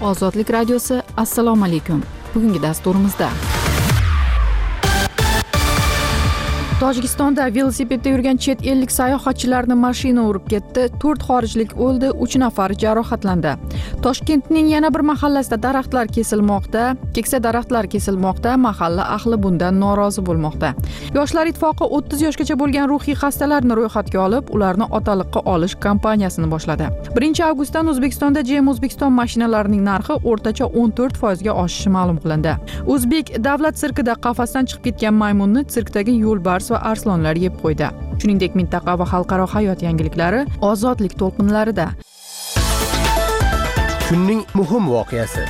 Ozodlik radiosi, assalomu alaykum. Bugungi dasturimizda Tojikistonda velosipedda yurgan chet ellik sayohatchilarni mashina urib ketdi. 4 xorijlik o'ldi, 3 nafar jarohatlandi. Toshkentning yana bir mahallasida daraxtlar kesilmoqda. Keksa daraxtlar kesilmoqda. Mahalla ahli bundan norozi bo'lmoqda. Yoshlar ittifoqi 30 yoshgacha bo'lgan ruhiy xastalarni ro'yxatga olib, ularni otaliqqa olish kampaniyasini boshladi. 1 avgustdan O'zbekistonda GM O'zbekiston mashinalarining narxi o'rtacha 14% ga oshishi ma'lum qilindi. O'zbek davlat sirkida qafasdan chiqib ketgan maymunni sirkdagi yo'lbars va arslonlar yeb qo'ydi. Shuningdek, mintaqa va xalqaro hayot yangiliklari ozodlik to'lqinlarida. Kunning muhim voqeasi.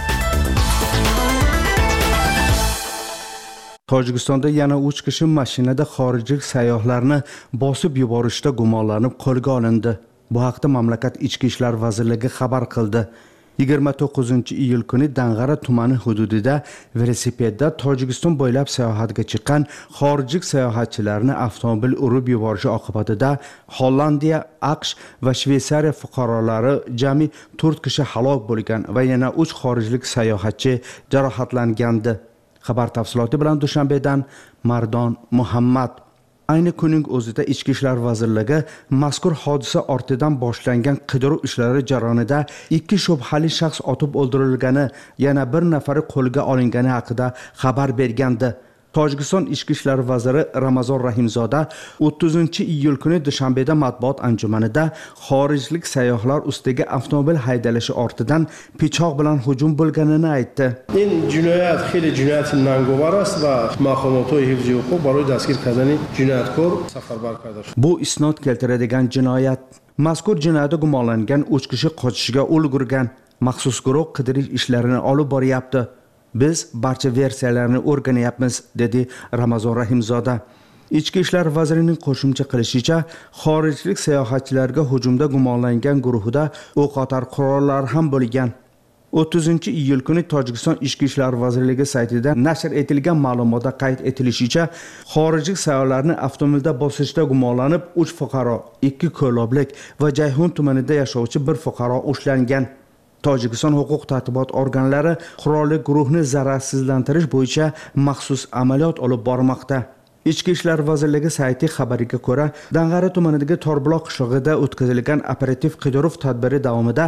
Tojikistonda yana 3 kishi mashinada xorijlik sayyohlarni bosib yuborishda gumonlanib qo'lga olindi. Bu haqda mamlakat Ichki ishlar vazirligi xabar qildi. 29-iyul kuni Dang'ara tumani hududida velosipedda Tojikiston bo'ylab sayohatga chiqqan xorijlik sayohatchilarni avtomobil urib yuborishi oqibatida Hollandiya, AQSh va Shveysariya fuqarolari jami 4 kishi halok bo'lgan va yana 3 xorijlik sayohatchi jarohatlangandi. Xabar tafsiloti bilan Dushanbedan Mardon Muhammad. Ayni kunning o'zida Ichki ishlar vazirligi mazkur hodisa ortidan boshlangan qidiruv ishlari jarayonida 2 shubhali shaxs otib o'ldirilgani, yana bir nafari qo'lga olingani haqida xabar bergandi. Tojikiston Ichki ishlar vaziri Ramazon Rahimzoda 30-iyul kuni Dushanbeda matbuot anjumanida xorijlik sayyohlar ustiga avtomobil haydalishi ortidan pichoq bilan hujum bo'lganini aytdi. این جنایت خیلی جنایت نانگوار است و مقامات حفظی حقوق برای دستگیر کردن جنایتکار سفربر کرده شد. Bu isnod keltiradigan jinoyat. Mazkur jinoyatda gumonlangan 3 kishi qochishga ulgurgan. Maxsus guruh qidirish ishlarini olib boryapti. Biz barcha versiyalarni o'rganyapmiz, dedi Ramazon Rahimzoda. Ichki ishlar vazirining qo'shimcha qilishicha, xorijlik sayohatchilarga hujumda gumonlangan guruhida o'qotar qurollar ham bo'lgan. 30-iyul kuni Tojikiston Ichki ishlar vazirligi saytida nashr etilgan ma'lumotda qayd etilishicha, xorijlik sayyohlarni avtomobilda bosishda gumonlanib 3 fuqaro, 2 ko'loblik va Jayhun tumanida yashovchi 1 fuqaro ushlangan. Tojikiston huquq-tartibot organlari qurolli guruhni zararsizlantirish bo'yicha maxsus amaliyot olib bormoqda. Ichki ishlar vazirligi sayti xabariga ko'ra, Dang'ara tumanidagi Torbuloq qishlog'ida o'tkazilgan operativ qidiruv tadbiri davomida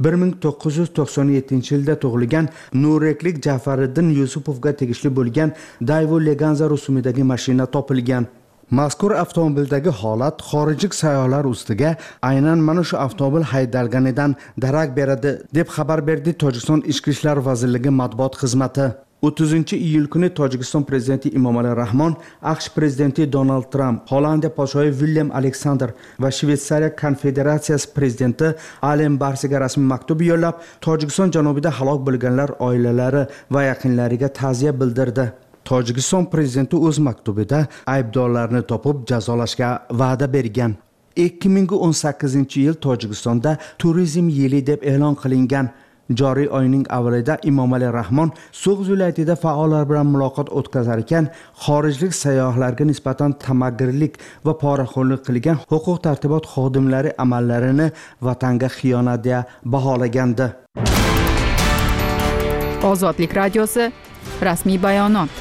1997-yilda tug'ilgan Nureklik Jafariddin Yusupovga tegishli bo'lgan Daewoo Leganza rusumidagi mashina topilgan. Mazkur avtomobildagi holat xorijlik sayyohlar ustiga aynan mana shu avtomobil haydalganidan darak beradi, deb xabar berdi Tojikiston Ichki ishlar vazirligi matbuot xizmati. 30-iyul kuni Tojikiston prezidenti Emomali Rahmon, AQSh prezidenti Donald Trump, Hollandiya podshohi Willem Alexander va Shveysariya konfederatsiyasi prezidenti Alen Barsiga rasmiy maktub yo'llab, Tojikiston janubida halok bo'lganlar oilalari va yaqinlariga ta'ziya bildirdi. Tojikiston prezidenti o'z maktubida aybdorlarni topib jazolashga va'da bergan. 2018-yil Tojikistonda turizm yili deb e'lon qilingan. Joriy oyning avvalida Emomali Rahmon So'g'd viloyatida faollar bilan muloqot o'tkazar ekan, xorijlik sayyohlarga nisbatan tamagirlik va poraxo'rlik qilgan huquq-tartibot xodimlari amallarini vatanga xiyonat deya baholagandi. Ozodlik radiosi, rasmiy bayonot.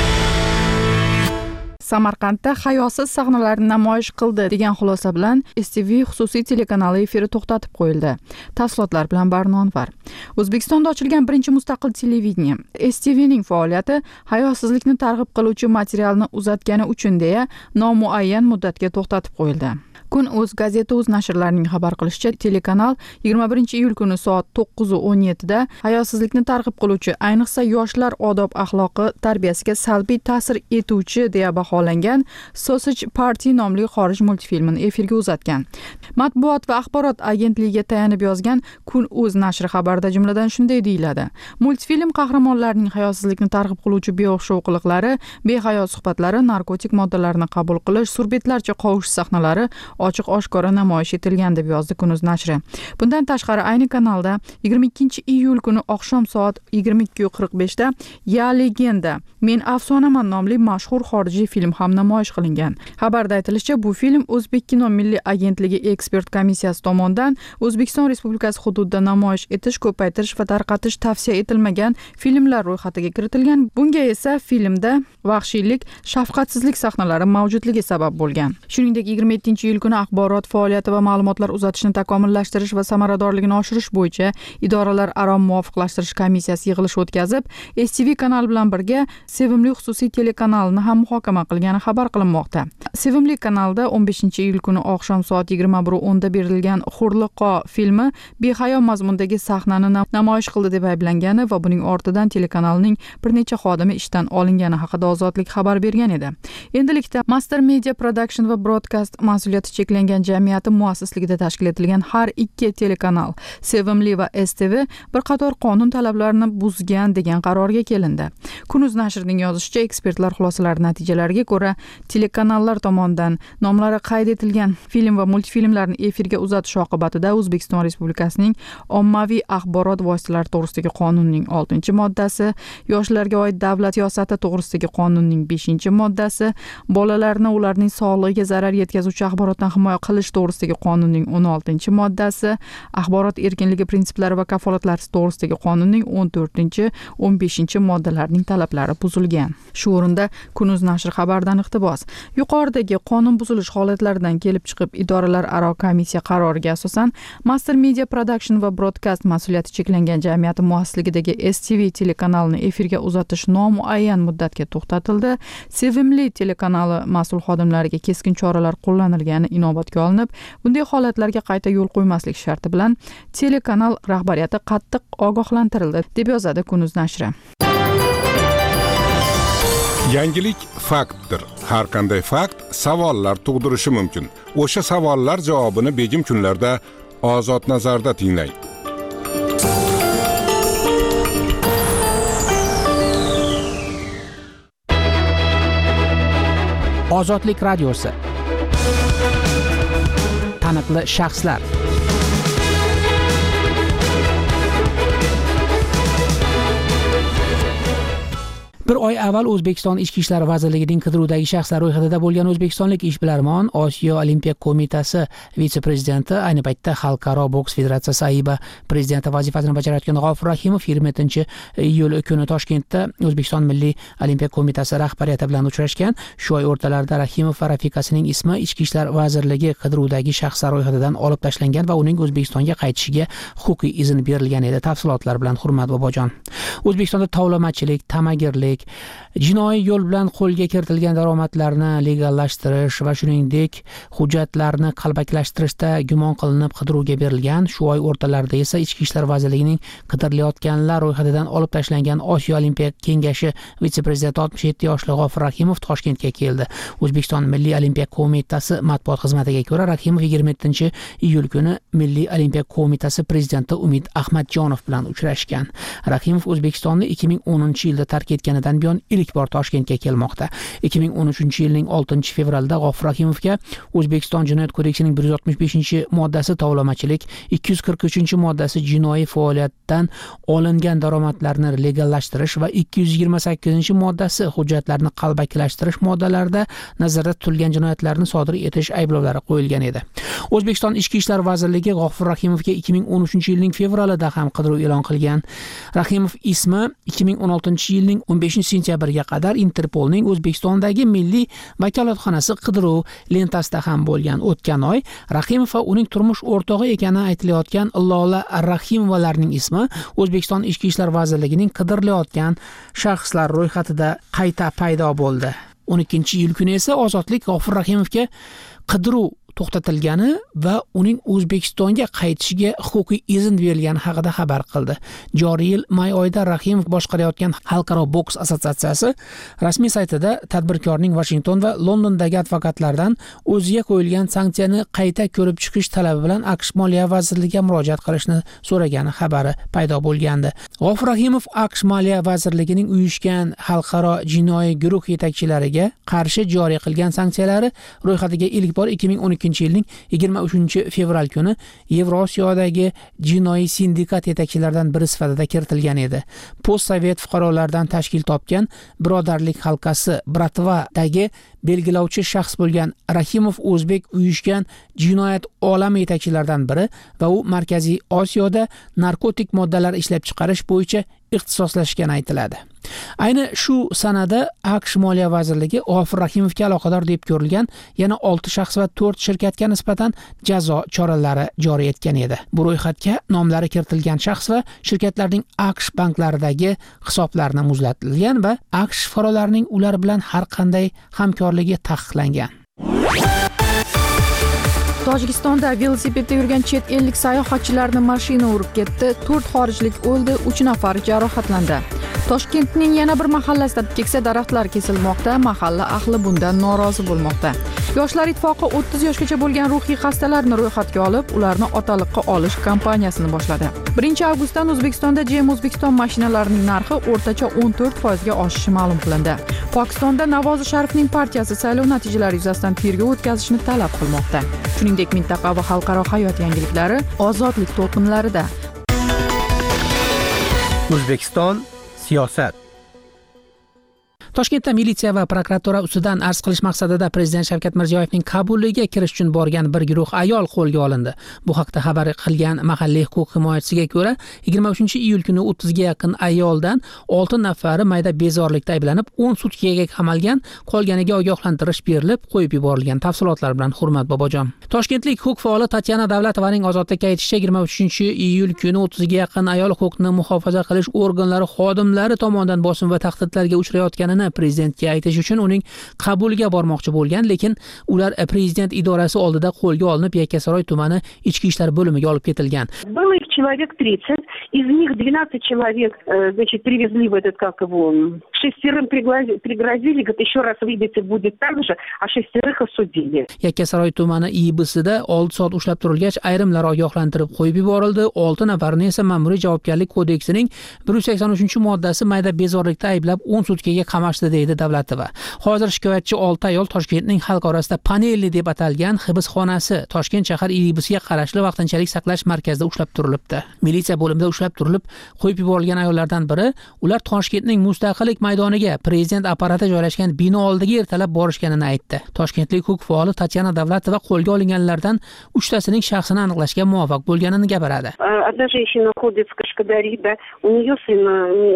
Samarqandda hayosiz sahnalarni namoyish qildi degan xulosa bilan STV xususiy telekanali efiri to'xtatib qo'yildi. Tafsilotlar bilan Barnonvar. O'zbekistonda ochilgan birinchi mustaqil televideniye STVning faoliyati hayosizlikni targ'ib qiluvchi materialni uzatgani uchun deya nomuayyan muddatga to'xtatib qo'yildi. Kun o'z gazeta o'z nashrlarining xabar qilishicha, telekanal 21-iyul kuni soat 9:17 da hayosizlikni targ'ib qiluvchi, ayniqsa yoshlar odob axloqi tarbiyasiga salbiy ta'sir etuvchi deya baholangan Sausage Party nomli xorij multfilmini efirga uzatgan. Matbuot va axborot agentligiga tayanib yozgan Kun o'z nashri xabarida jumladan shunday deyiladi: Multfilm qahramonlarining hayosizlikni targ'ib qiluvchi beo'xshov qiliqlari, behayo suhbatlari, narkotik moddalarni qabul qilish, surbetlarcha qovush sahnalari, ochiq oshkora namoyish etilgan deb yozdi Kunuz nashri. Bundan tashqari ayni kanalda 22-iyul kuni oqshom soat 22:45 da Ya legenda, men afsonaman nomli mashhur xorijiy film ham namoyish qilingan. Xabarda aytilishicha, bu film O'zbekkino milliy agentligi ekspert komissiyasi tomonidan O'zbekiston Respublikasi hududida namoyish etish, ko'paytirish va tarqatish tavsiya etilmagan filmlar ro'yxatiga kiritilgan. Bunga esa filmda vahshiylik, shafqatsizlik sahnalari mavjudligi sabab bo'lgan. Shuningdek, 27-iyul kuni axborot faoliyati va ma'lumotlar uzatishni takomillashtirish va samaradorligini oshirish bo'yicha idoralararo muvofiqlashtirish komissiyasi yig'ilish o'tkazib, STV kanal bilan birga Sevimli xususiy telekanalini ham muhokama qilgani xabar qilinmoqda. Sevimli kanalda 15-iyul kuni oqshom soat 21:10 da berilgan Hurliqo filmi behayo mazmundagi sahnani namoyish qildi deb ayblangani va buning ortidan telekanalning bir necha xodimi ishdan olingani haqida Ozodlik xabar bergan edi. Endilikda Master Media Production va Broadcast mas'uliyati cheklangan jamiyati muassisligida tashkil etilgan har ikki telekanal Sevimli va STV bir qator qonun talablarini buzgan degan qarorga kelindi. Kunuz nashrining yozishicha, ekspertlar xulosalari natijalariga ko'ra telekanallar tomonidan nomlari qayd etilgan film va multfilmlarni efirga uzatish oqibatida O'zbekiston Respublikasining ommaviy axborot vositalari to'g'risidagi qonunining 6-moddasi, yoshlarga oid davlat siyosati to'g'risidagi qonunning 5-moddasi, bolalarni ularning sog'lig'iga zarar yetkazuvchi axborotdan himoya qilish to'g'risidagi qonunning 16-moddasi, axborot erkinligi prinsiplari va kafolatlari to'g'risidagi qonunning 14-15-moddalarining talablari buzilgan. Shu o'rinda Kunuz nashri xabardan iqtibos: yuqoridagi qonun buzilish holatlaridan kelib chiqib, idoralararo komissiya qaroriga asosan Master Media Production va Broadcast mas'uliyati cheklangan jamiyati muassisligidagi STV telekanalini efirga uzatish nomuayyan muddatga to'xtatildi. Sevimli telekanali mas'ul xodimlariga keskin choralar qo'llanilgani inobatga olinib, bunday holatlarga qayta yo'l qo'ymaslik sharti bilan telekanal rahbariyati qattiq ogohlantirildi deb yozadi Kunuz nashri. Yangilik faktdir. Har qanday fakt savollar tug'dirishi mumkin. O'sha savollar javobini begim kunlarda Ozod nazarda tinglang. Ozodlik radiosi. Taniqli shaxslar. Bir oy avval O'zbekiston Ichki ishlar vazirligining qidiruvdagi shaxslar ro'yxatida bo'lgan o'zbekistonlik ishbilarmon Osiyo Olimpiya qo'mitasi vitse-prezidenti, ayni paytda Xalqaro boks federatsiyasi AIBA prezidenti vazifasini bajarayotgan G'ofur Rahimov 27-iyul kuni Toshkentda O'zbekiston Milliy Olimpiya qo'mitasi rahbariyati bilan uchrashgan. Shu oy o'rtalarida Rahimov va rafiqasining ismi Ichki ishlar vazirligi qidiruvdagi shaxslar ro'yxatidan olib tashlangan va uning O'zbekistonga qaytishiga huquqiy izn berilgan edi. Tafsilotlar bilan Hurmat Bobojon. O'zbekistonda tovlamachilik, tamagirlik, jinoiy yo'l bilan qo'lga kiritilgan daromadlarni legallashtirish va shuningdek hujjatlarni qalbakilashtirishda gumon qilinib qidiruvga berilgan. Shu oy o'rtalarida esa Ichki ishlar vazirligining qidirilayotganlar ro'yxatidan olib tashlangan Osiyo Olimpiya kengashi vitse-prezidenti 67 yoshli G'ofur Rahimov Toshkentga keldi. O'zbekiston Milliy Olimpiya qo'mitasi matbuot xizmatiga ko'ra, Rahimov 27-iyul kuni Milliy Olimpiya qo'mitasi prezidenti Umid Ahmadjonov bilan uchrashgan. Rahimov O'zbekistonni 2010-yilda tark etganidan buyon ilk bor Toshkentga kelmoqda. 2013-yilning 6-fevralda G'ofur Rahimovga O'zbekiston Jinoyat kodeksining 165-moddasi tovlamachilik, 243-moddasi jinoiy faoliyatdan olingan daromadlarni legallashtirish va 228-moddasi hujjatlarni qalbakilashtirish moddalarida nazarda tutilgan jinoyatlarni sodir etish ayblovlari qo'yilgan edi. O'zbekiston Ichki ishlar vazirligi G'ofur Rahimovga 2013-yilning fevralida ham qidiruv e'lon qilgan. Rahimov ismi 2016-yilning 15-sentyabrga qadar Interpolning O'zbekistondagi milliy vakolatxonasi qidiruv lentasida ham bo'lgan. O'tgan oy Rahimov va uning turmush o'rtog'i ekani aytilayotgan Lola Rahimovalarning ismi O'zbekiston Ichki ishlar vazirligining qidirilayotgan shaxslar ro'yxatida qayta paydo bo'ldi. 12-iyul kuni esa Ozodlik G'ofur Rahimovga qidiruv to'xtatilgani va uning O'zbekistonga qaytishiga huquqiy izn berilgani haqida xabar qildi. Joriy yil may oyida Rahimov boshqarayotgan Xalqaro boks assotsiatsiyasi rasmiy saytida tadbirkorning Washington va Londondagi advokatlardan o'ziga qo'yilgan sanksiyani qayta ko'rib chiqish talabi bilan AQSh Moliya vazirligiga murojaat qilishni so'ragani xabari paydo bo'lgandi. G'ofur Rahimov AQSh Moliya vazirligining uyushgan xalqaro jinoiy guruh yetakchilariga qarshi joriy qilgan sanksiyalari ro'yxatiga ilk bor 2012 2022-yilning 23-fevral kuni Yevrosiyodagi jinoiy sindikat yetakchilaridan biri sifatida kiritilgan edi. Postsovet fuqarolardan tashkil topgan Birodarlik halqasi Bratvadagi belgilovchi shaxs bo'lgan Rahimov O'zbek uyushgan jinoyat olami yetakchilaridan biri va u Markaziy Osiyoda narkotik moddalar ishlab chiqarish bo'yicha ixtisoslashgani aytiladi. Ayni shu sanada AQSh Moliya vazirligi G'ofir Rahimovga aloqador deb ko'rilgan yana 6 shaxs va 4 shirkatga nisbatan jazo choralari joriy etgan edi. Bu ro'yxatga nomlari kiritilgan shaxs va shirkatlarning AQSh banklaridagi hisoblarini muzlatilgan va AQSh fuqarolarining ular bilan har qanday hamkorligi taqiqlangan. Tojikistonda velosipedda yurgan chet ellik sayohatchilarni mashina urib ketdi. 4 xorijlik o'ldi, 3 nafar jarohatlandi. Toshkentning yana bir mahallasida keksa daraxtlar kesilmoqda. Mahalla ahli bundan norozi bo'lmoqda. Yoshlar ittifoqi 30 yoshgacha bo'lgan ruhiy xastalarni ro'yxatga olib, ularni otaliqqa olish kampaniyasini boshladi. 1-avgustdan O'zbekistonda GM O'zbekiston mashinalarining narxi o'rtacha 14% ga oshishi ma'lum qilindi. Pokistonda Navozi Sharifning partiyasi saylov natijalari yuzasidan tergov o'tkazishni talab qilmoqda. Shuningdek, mintaqa va xalqaro hayot yangiliklari ozodlik to'lqinlarida. O'zbekiston siyosat. Toshkentda militsiya va prokuratura ustidan arz qilish maqsadida Prezident Shavkat Mirziyoyevning qabuliga kirish uchun borgan bir guruh ayol qo'lga olindi. Bu haqda xabar qilgan mahalliy huquq himoyachisiga ko'ra, 23-iyul kuni 30 ga yaqin ayoldan 6 nafari mayda bezorilikda ayblanib, 10 sutkaga qamalgan, qolganiga ogohlantirish berilib, qo'yib yuborilgan. Tafsilotlar bilan Hurmat Bobojon. Toshkentlik huquq faoli Tatyana Davlatovaning ozodlikka aytishicha, 23-iyul kuni 30 ga yaqin ayol huquqni muhofaza qilish organlari xodimlari tomonidan bosim va tahdidlarga uchrayotganini prezidentga aytish uchun uning qabuliga bormoqchi bo'lgan, lekin ular prezident idorasi oldida qo'lga olinib, Yakkasaroy tumani ichki ishlar bo'limiga olib ketilgan. Было их человек 30, из них 12 человек, значит, привезли в этот, как его, 6 пригрозили, говорит, еще раз выйдете, будет так же, а 6 осудили. Yakkasaroy tumani IBSida 6 soat ushlab turilgach, ayrimlar ogohlantirib qo'yib yuborildi. 6 nafarini esa Ma'muriy javobgarlik kodeksining 183-moddasi mayda bezorilikda ayblab 10 sutkaga qamashdi deydi Davlatova. Hozir shikoyatchi 6 ayol Toshkentning xalq orasida Panelli deb atalgan hibsxonasi Toshkent shahar IBSga qarashli vaqtinchalik saqlash markazida ushlab turilibdi. Militsiya bo'limida ushlab turilib, qo'yib yuborilgan ayollardan biri, ular Toshkentning Mustaqillik maydoniga prezident apparati joylashgan bino oldiga ertalab borishganini aytdi. Toshkentlik huquq faoli Tatyana Davlatova qo'lga olinganlardan 3 tasining shaxsini aniqlashga muvaffaq bo'lganini gapiradi. Одна женщина ходит в Кашкадари, да, у нее сына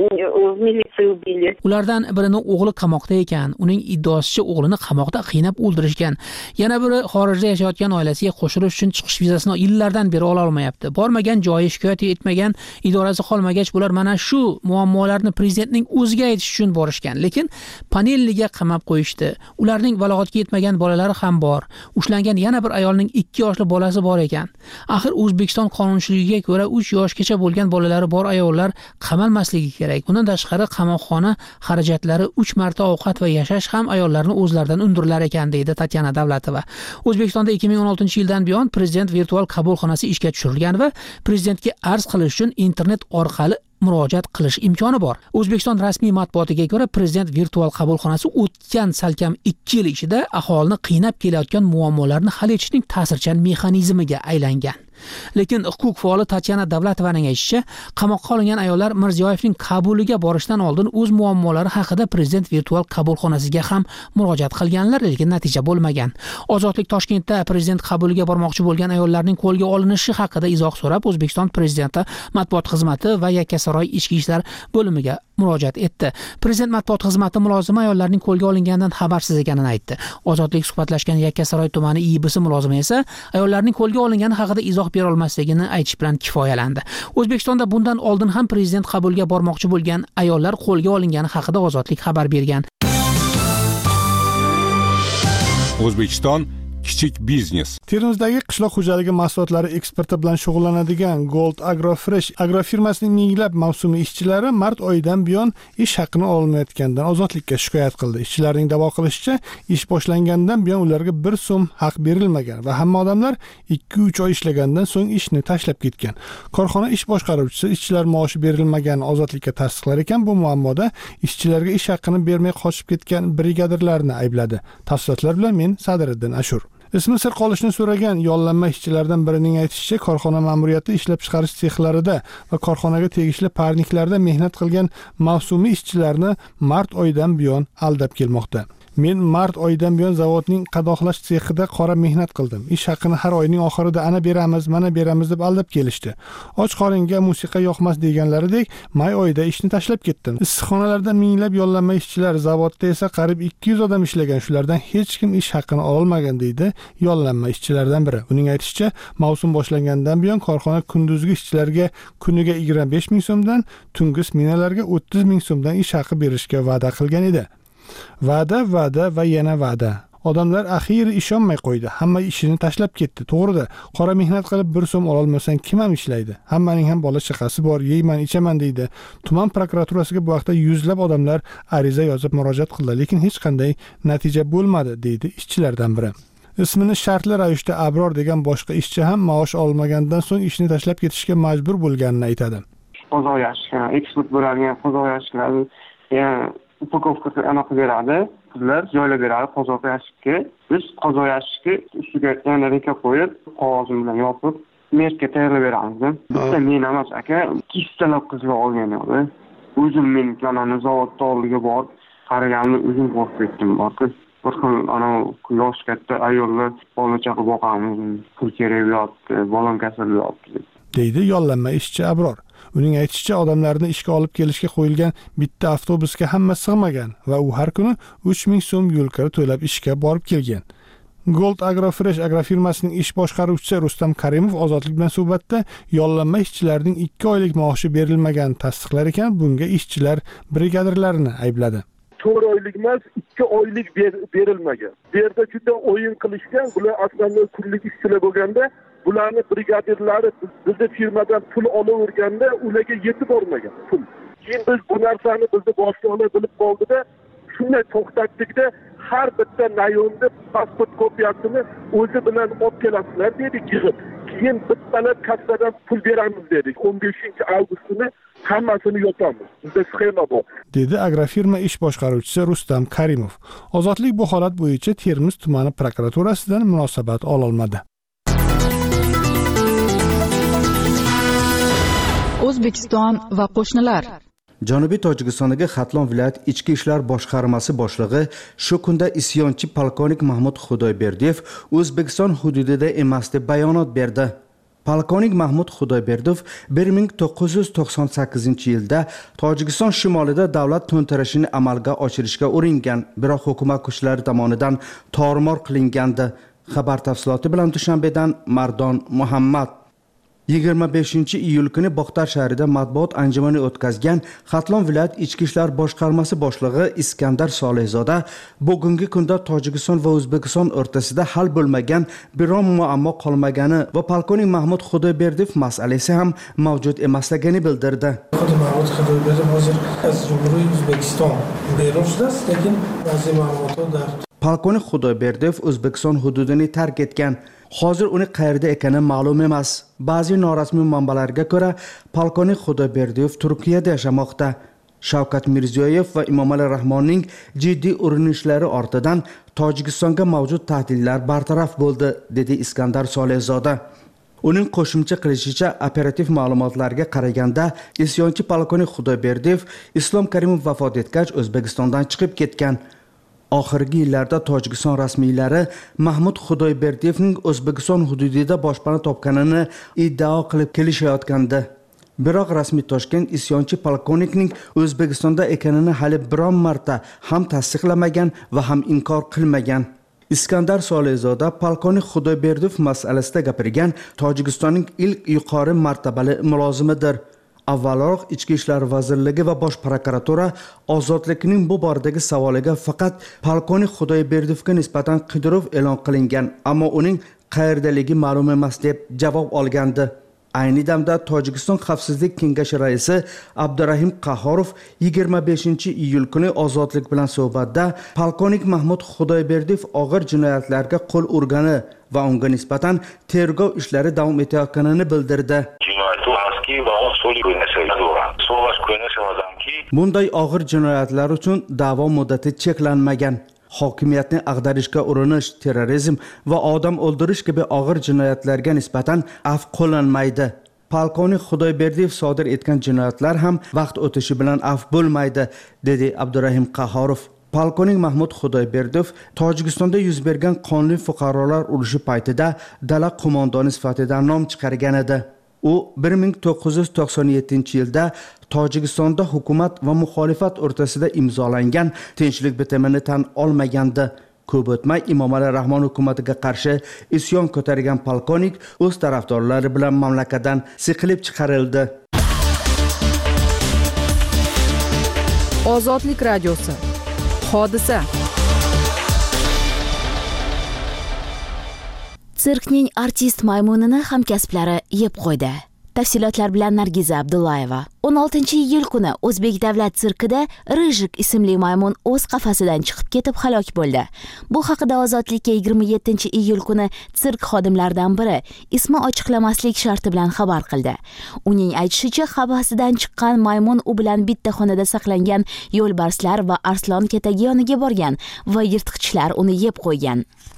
в милиции убили. Ulardan birini o'g'li qamoqda ekan, uning iddaosicha o'g'lini qamoqda qiynab o'ldirishgan. Yana biri xorijda yashayotgan oilasiga qo'shilish uchun chiqish vizasini yillardan beri ola olmayapti. Bormagan joyi, shikoyat etmagan idorasi qolmagach, bular mana shu muammolarni prezidentning o'ziga aytish uchun borishgan, lekin Panelliga qamab qo'yishdi. Ularning balog'atga yetmagan bolalari ham bor. Ushlangan yana bir ayolning 2 yoshli bolasi bor ekan. Axir O'zbekiston qonunchiligiga ko'ra 3 yoshgacha bo'lgan bolalari bor ayollar qamalmasligi kerak. Bundan tashqari qamoqxona xarajatlari 3 marta ovqat va yashash ham ayollarni o'zlaridan undirilar ekan, deydi Tatyana Davlatova. O'zbekistonda 2016-yildan buyon prezident virtual qabulxonasi ishga tushirilgan va prezidentga arz qilish uchun internet orqali murojaat qilish imkoni bor. O'zbekiston rasmiy matbuotiga ko'ra, prezident virtual qabulxonasi o'tgan salkam 2 yil ichida aholini qiynab kelayotgan muammolarni hal etishning ta'sirchan mexanizmiga aylangan. Lekin huquq faoli Tatyana Davlatovaning aytishicha, qamoqqa olingan ayollar Mirziyoyevning qabuliga borishdan oldin o'z muammolari haqida prezident virtual qabulxonasiga ham murojaat qilganlar, lekin natija bo'lmagan. Ozodlik Toshkentda prezident qabuliga bormoqchi bo'lgan ayollarning qo'lga olinishi haqida izoh so'rab, O'zbekiston prezidenti matbuot xizmati va Yakkasaroy ichki ishlar bo'limiga murojaat etdi. Prezident matbuot xizmati mulozimi ayollarning qo'lga olinganidan xabarsiz ekanini aytdi. Ozodlik suhbatlashgan Yakkasaroy tumani IBS mulozimi esa ayollarning qo'lga olingani haqida izoh bera olmasligini aytish bilan kifoyalandi. O'zbekistonda bundan oldin ham prezident qabuliga bormoqchi bo'lgan ayollar qo'lga olingani haqida Ozodlik xabar bergan. O'zbekiston kichik biznes. Termizdagi qishloq xo'jaligi mahsulotlari eksporti bilan shug'ullanadigan Gold Agrofresh agrofirmasining minglab mavsumiy ishchilari mart oyidan buyon ish haqini olmayotganidan Ozodlikka shikoyat qildi. Ishchilarning da'vo qilishicha, ish boshlangandan buyon ularga 1 so'm haq berilmagan va hamma odamlar 2-3 oy ishlagandan so'ng ishni tashlab ketgan. Korxona ish boshqaruvchisi ishchilar maoshi berilmaganini Ozodlikka tasdiqlar ekan, bu muammoda ishchilarga ish haqini bermay qochib ketgan brigadirlarni aybladi. Tafsilotlar bilan men Sadiriddin Ashur. Ismi sir qolishni so'ragan yollanma ishchilardan birining aytishicha, korxona ma'muriyati ishlab chiqarish sexlarida va korxonaga tegishli parniklarda mehnat qilgan mavsumiy ishchilarni mart oyidan buyon aldab kelmoqda. Men mart oyidan buyon zavodning qadoqlash sexida qora mehnat qildim. Ish haqini har oyning oxirida ana beramiz, mana beramiz deb aldab kelishdi. Och qoringa musiqa yoqmas deganlaridek, may oyida ishni tashlab ketdim. Issiqxonalarda minglab yollanma ishchilar, zavodda esa qariyb 200 odam ishlagan. Shulardan hech kim ish haqqini olmagan deydi yollanma ishchilardan biri. Uning aytishicha, mavsum boshlangandan buyon korxona kunduzgi ishchilarga kuniga 25 ming so'mdan, tungi smenalarga 30 ming so'mdan ish haqqi berishga va'da qilgan edi. Va'da va yana va'da. Odamlar axiyri ishonmay qo'ydi. Hamma ishini tashlab ketdi. To'g'rida, qora mehnat qilib 1 so'm ola olmasang kim ham ishlaydi? Hammaning ham bola chaqasi bor, yeyman, ichaman deydi. Tuman prokuraturasiga bu vaqtda yuzlab odamlar ariza yozib murojaat qildi, lekin hech qanday natija bo'lmadi, deydi ishchilardan biri. Ismini shartli ravishda Abror degan boshqa ishchi ham maosh olmagandan so'ng ishni tashlab ketishga majbur bo'lganini aytadi. Qozoyashga, eksport bo'ladigan qozoyashlar, upakovkasi anaqa beradi, qizlar joylab beradi qozoq yashikka. Biz qozoq yashikka ustiga yana reka qo'yib, qog'oz bilan yopib, merkka tayyorlab beramiz. Bitta men emas aka, 200 talab qizlar olgan edi. O'zim men kanalni zavodda oldiga borib, qaraganimda o'zim qo'rqib ketdim. Bir xil yosh katta ayollar bola chaqa boqamiz, pul kerak bo'lyapti, bolam kasal bo'lyapti, deydi yollanma ishchi Abror. Uning aytishicha, odamlarni ishga olib kelishga qo'yilgan bitta avtobusga hamma sig'magan va u har kuni 3000 so'm yo'l kira to'lab ishga borib kelgan. Gold Agrofresh agrofirmasining ish boshqaruvchisi Rustam Karimov Ozodlik bilan suhbatda yollanma ishchilarning 2 oylik maoshi berilmaganini tasdiqlar ekan, bunga ishchilar brigadirlarini aybladi. 4 oylik emas, 2 oylik berilmagan. Bu yerda juda o'yin qilishgan, bular aslida kunlik ishchilar bo'lganda bularni brigadirlari bizning firmadan pul olaverganda ularga yetib bormagan pul. Keyin biz bu narsani bizni boshliqlar bilib qoldida, shunday to'xtatdikda har bitta rayonda pasport kopiyasini o'zi bilan olib kelasizlar dedik yig'ib. Keyin bittalar kassadan pul beramiz dedik. 15-avgust kuni hammasini yopamiz. Bizda sxema bor, dedi agrofirma ish boshqaruvchisi Rustam Karimov. Ozodlik bu holat bo'yicha Termiz tumani prokuraturasidan munosabat ola olmadi. O'zbekiston va qo'shnilar. Janubiy Tojikistondagi Xatlon viloyat ichki ishlar boshqarmasi boshlig'i shu kunda isyonchi polkovnik Mahmud Xudoyberdiyev O'zbekiston hududida emas deb bayonot berdi. Polkovnik Mahmud Xudoyberdiyev 1998-yilda Tojikiston shimolida davlat to'ntarishini amalga oshirishga uringan, biroq hukumat kuchlari tomonidan tormor qilingandi. Xabar tafsiloti bilan Dushanbedan Mardon Muhammad. 25-iyul kuni Bog'tar shahrida matbuot anjumani o'tkazgan Xatlon viloyat ichki ishlar boshqarmasi boshlig'i Iskandar Solihzoda bugungi kunda Tojikiston va O'zbekiston o'rtasida hal bo'lmagan biron muammo qolmagani va polkovnik Mahmud Xudoyberdiyev masalasi ham mavjud emasligini bildirdi. Mahmud Xudoyberdiyev hozir Jumhuriyat O'zbekiston Belarusdas, lekin ba'zi ma'lumotlar polkovnik Xudoyberdiyev O'zbekiston hududini tark etgan. Hozir uni qayerda ekani ma'lum emas. Ba'zi norasmiy manbalarga ko'ra, polkovnik Xudoyberdiyev Turkiyada yashamoqda. Shavkat Mirziyoyev va Emomali Rahmonning jiddiy urinishlari ortidan Tojikistonga mavjud tahdidlar bartaraf bo'ldi, dedi Iskandar Solihzoda. Uning qo'shimcha qilishicha, operativ ma'lumotlarga qaraganda, isyonchi polkovnik Xudoyberdiyev Islom Karimov vafot etgach O'zbekistondan chiqib ketgan. Oxirgi yillarda Tojikiston rasmiylari Mahmud Xudoyberdiyevning O'zbekiston hududida boshpana topganini iddao qilib kelishayotgandi. Biroq rasmiy Toshkent isyonchi polkovnikning O'zbekistonda ekanini hali biron marta ham tasdiqlamagan va ham inkor qilmagan. Iskandar Solihzoda polkovnik Xudoyberdiyev masalasida gapirgan Tojikistonning ilk yuqori martabali mulozimidir. Avvalroq Ichki ishlar vazirligi va Bosh prokuratura ozodlikning bu boradagi savoliga faqat polkovnik Xudoyberdiyevga nisbatan qidiruv e'lon qilingan, ammo uning qayerdaligi ma'lum emas deb javob olgandi. Ayni damda Tojikiston Xavfsizlik kengashi raisi Abdurahim Qahorov 25-iyul kuni Ozodlik bilan suhbatda polkovnik Mahmud Xudoyberdiyev og'ir jinoyatlarga qo'l urgani va unga nisbatan tergov ishlari davom etayotganini bildirdi. Bunday og'ir jinoyatlar uchun da'vo muddati cheklanmagan. hokimiyatni ag'darishga urinish, terrorizm va odam o'ldirish kabi og'ir jinoyatlarga nisbatan afv qo'llanmaydi. Polkovnik Xudoyberdiyev sodir etgan jinoyatlar ham vaqt o'tishi bilan afv bo'lmaydi, dedi Abdurahim Qahorov. Polkovnik Mahmud Xudoyberdiyev Tojikistonda yuz bergan qonli fuqarolar urushi paytida dala qo'mondoni sifatida nom chiqargan edi. U 1997-yilda Tojikistonda hukumat va muxolifat o'rtasida imzolangan tinchlik bitimini tan olmagandi. Ko'p o'tmay Emomali Rahmon hukumatiga qarshi isyon ko'targan polkovnik o'z tarafdorlari bilan mamlakatdan siqilib chiqarildi. Ozodlik radiosi. Hodisa. Sirkning artist maymunini hamkasblari yeb qo'ydi. Tafsilotlar bilan Nargiza Abdullayeva. 16-iyul kuni O'zbek davlat sirkida Rijik ismli maymun o'z qafasidan chiqib ketib halok bo'ldi. Bu haqida Ozodlikka 27-iyul kuni sirk xodimlaridan biri ismi ochiqlamaslik sharti bilan xabar qildi. Uning aytishicha, qafasidan chiqqan maymun u bilan bitta xonada saqlangan yo'lbarslar va arslon ketagi yoniga borgan va yirtqichlar uni yeb qo'ygan.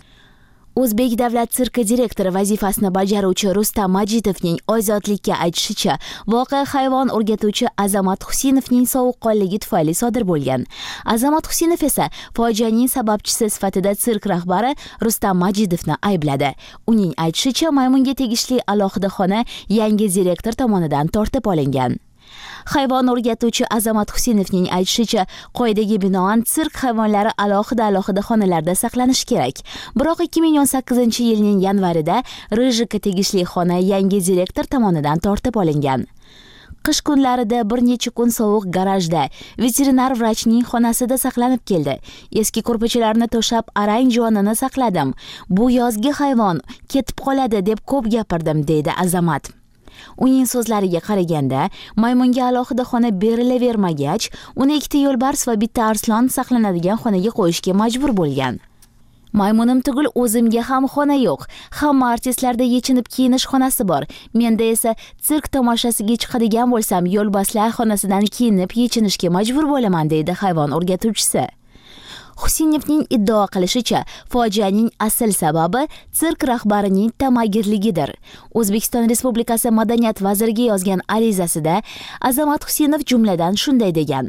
O'zbek davlat sirki direktori vazifasini bajaruvchi Rustam Majidovning Ozodlikka aytishicha, voqea hayvon o'rgatuvchi Azamat Husinovning sovuqqonligi tufayli sodir bo'lgan. Azamat Husinov esa fojianing sababchisi sifatida sirk rahbari Rustam Majidovni aybladi. Uning aytishicha, maymunga tegishli alohida xona yangi direktor tomonidan tortib olingan. Hayvon o'rgatuvchi Azamat Husinovning aytishicha, qoidaga binoan sirk hayvonlari alohida xonalarda saqlanishi kerak. Biroq 2018-yilning yanvarida Rijikka tegishli xona yangi direktor tomonidan tortib olingan. Qish kunlarida bir necha kun sovuq garajda veterinar vrachning xonasida saqlanib keldi. Eski ko'rpachalarni to'shab arang jonini saqladim. Bu yozgi hayvon ketib qoladi deb ko'p gapirdim, deydi Azamat. Uning so'zlariga qaraganda, maymunga alohida xona berilavermagach, uni ikkita yo'lbars va bitta arslon saqlanadigan xonaga qo'yishga majbur bo'lgan. Maymunim tugul o'zimga ham xona yo'q. Hamma artistlarda yechinib kiyinish xonasi bor. Menda esa sirk tomoshasiga chiqadigan bo'lsam, yo'lbarslar xonasidan kiyinib yechinishga majbur bo'laman, deydi hayvon o'rgatuvchisi. Husinovning iddao qilishicha, fojianing asl sababi sirk rahbarining tamagirligidir. O'zbekiston Respublikasi Madaniyat vaziriga yozgan arizasida Azamat Husinov jumladan shunday degan: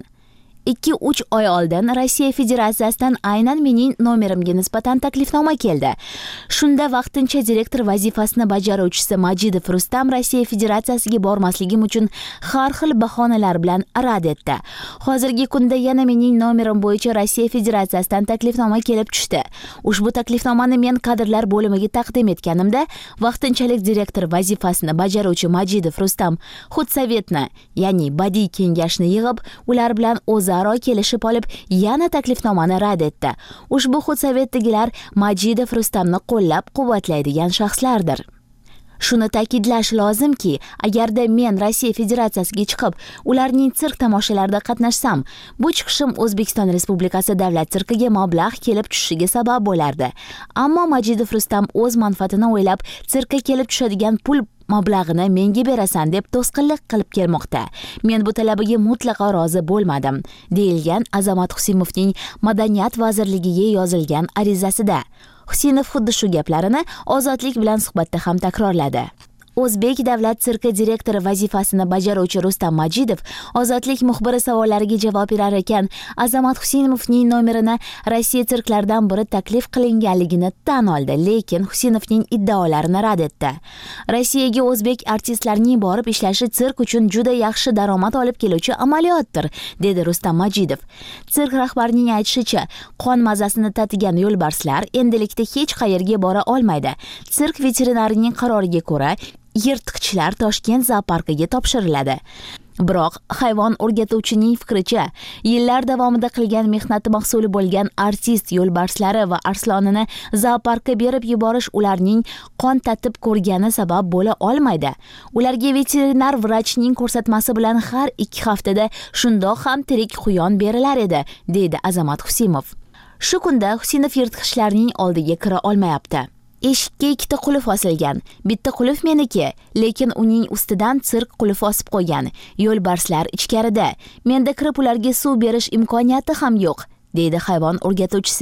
2-3 oy oldin Rossiya Federatsiyasidan aynan mening nomerimga nisbatan taklifnoma keldi. Shunda vaqtincha direktor vazifasini bajaruvchisi Majidov Rustam Rossiya Federatsiyasiga bormasligim uchun har xil bahonalar bilan rad etdi. Hozirgi kunda yana mening nomerim bo'yicha Rossiya Federatsiyasidan taklifnoma kelib tushdi. Ushbu taklifnomani men kadrlar bo'limiga taqdim etganimda, vaqtinchalik direktor vazifasini bajaruvchi Majidov Rustam Xudsovetni, ya'ni badiiy kengashni yig'ib, ular bilan o'zaro kelishib olib, yana taklifnomani rad etdi. Ushbu Xudsovetdagilar Majidov Rustamni qo'llab-quvvatlaydigan shaxslardir. Shuni ta'kidlash lozimki, agarda men Rossiya Federatsiyasiga chiqib, ularning sirk tomoshalarida qatnashsam, bu chiqishim O'zbekiston Respublikasi davlat sirkiga mablag' kelib tushishiga sabab bo'lardi. Ammo Majidov Rustam o'z manfaatini o'ylab, sirkka kelib tushadigan pul mablag'ini menga berasan deb to'sqinlik qilib kelmoqda. Men bu talabiga mutlaqo rozi bo'lmadim, deyilgan Azamat Husinovning Madaniyat vazirligiga yozilgan arizasida. Husinov xuddi shu gaplarini Ozodlik bilan suhbatda ham takrorladi. O'zbek davlat sirki direktori vazifasini bajaruvchi Rustam Majidov Ozodlik muxbiri savollariga javob berar ekan, Azamat Husinovning nomerini Rossiya sirklaridan biri taklif qilinganligini tan oldi, lekin Husinovning iddaolarini rad etdi. Rossiyaga o'zbek artistlarning borib ishlashi sirk uchun juda yaxshi daromad olib keluvchi amaliyotdir, dedi Rustam Majidov. Sirk rahbarining aytishicha, qon mazasini tatigan yo'lbarslar endilikda hech qayerga bora olmaydi. Sirk veterinarining qaroriga ko'ra yirtqichlar Toshkent zooparkiga topshiriladi. Biroq hayvon o'rgatuvchining fikricha, yillar davomida qilgan mehnati mahsuli bo'lgan artist yo'lbarslari va arslonini zooparkka berib yuborish ularning qon tatib ko'rgani sabab bo'la olmaydi. Ularga veterinar vrachning ko'rsatmasi bilan har 2 haftada shundoq ham tirik quyon berilar edi, deydi Azamat Husinov. Shu kunda Husinov yirtqichlarning oldiga kira olmayapti. Eshikka 2 qulf osilgan. Bitta qulf meniki, lekin uning ustidan sirk qulf osib qo'ygan. Yo'lbarslar ichkarida. Menda kirib ularga suv berish imkoniyati ham yo'q, deydi hayvon o'rgatuvchisi.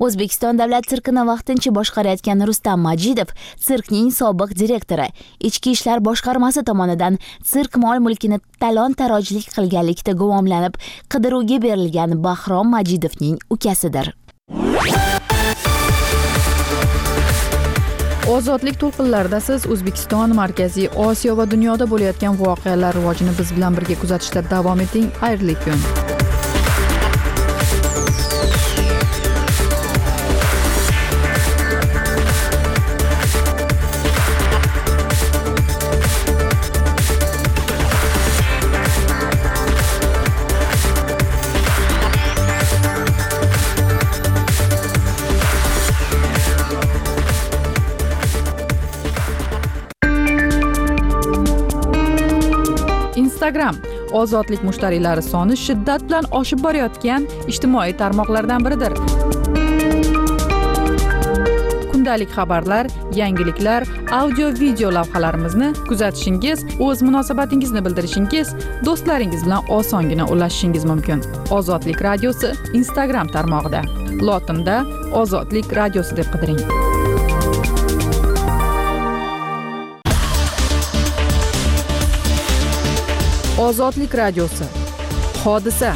O'zbekiston davlat sirkini vaqtincha boshqarayotgan Rustam Majidov sirkning sobiq direktori, Ichki ishlar boshqarmasi tomonidan sirk mol-mulkini talon-tarojlik qilganlikda gumonlanib, qidiruvga berilgan Bahrom Majidovning ukasidir. Ozodlik to'lqinlarida siz O'zbekiston, Markaziy Osiyo va dunyoda bo'layotgan voqealar rivojini biz bilan birga kuzatishda davom eting. Xayrli kun. Instagram ozodlik mushtariylari soni shiddat bilan oshib borayotgan ijtimoiy tarmoqlardan biridir. Kundalik xabarlar, yangiliklar, audio-video lavhalarimizni kuzatishingiz, o'z munosabatingizni bildirishingiz, do'stlaringiz bilan osongina ulashishingiz mumkin. Ozodlik radiosi Instagram tarmog'ida. Lotinda Ozodlik radiosi deb qidiring. Ozodlik radiosi. Hodisa.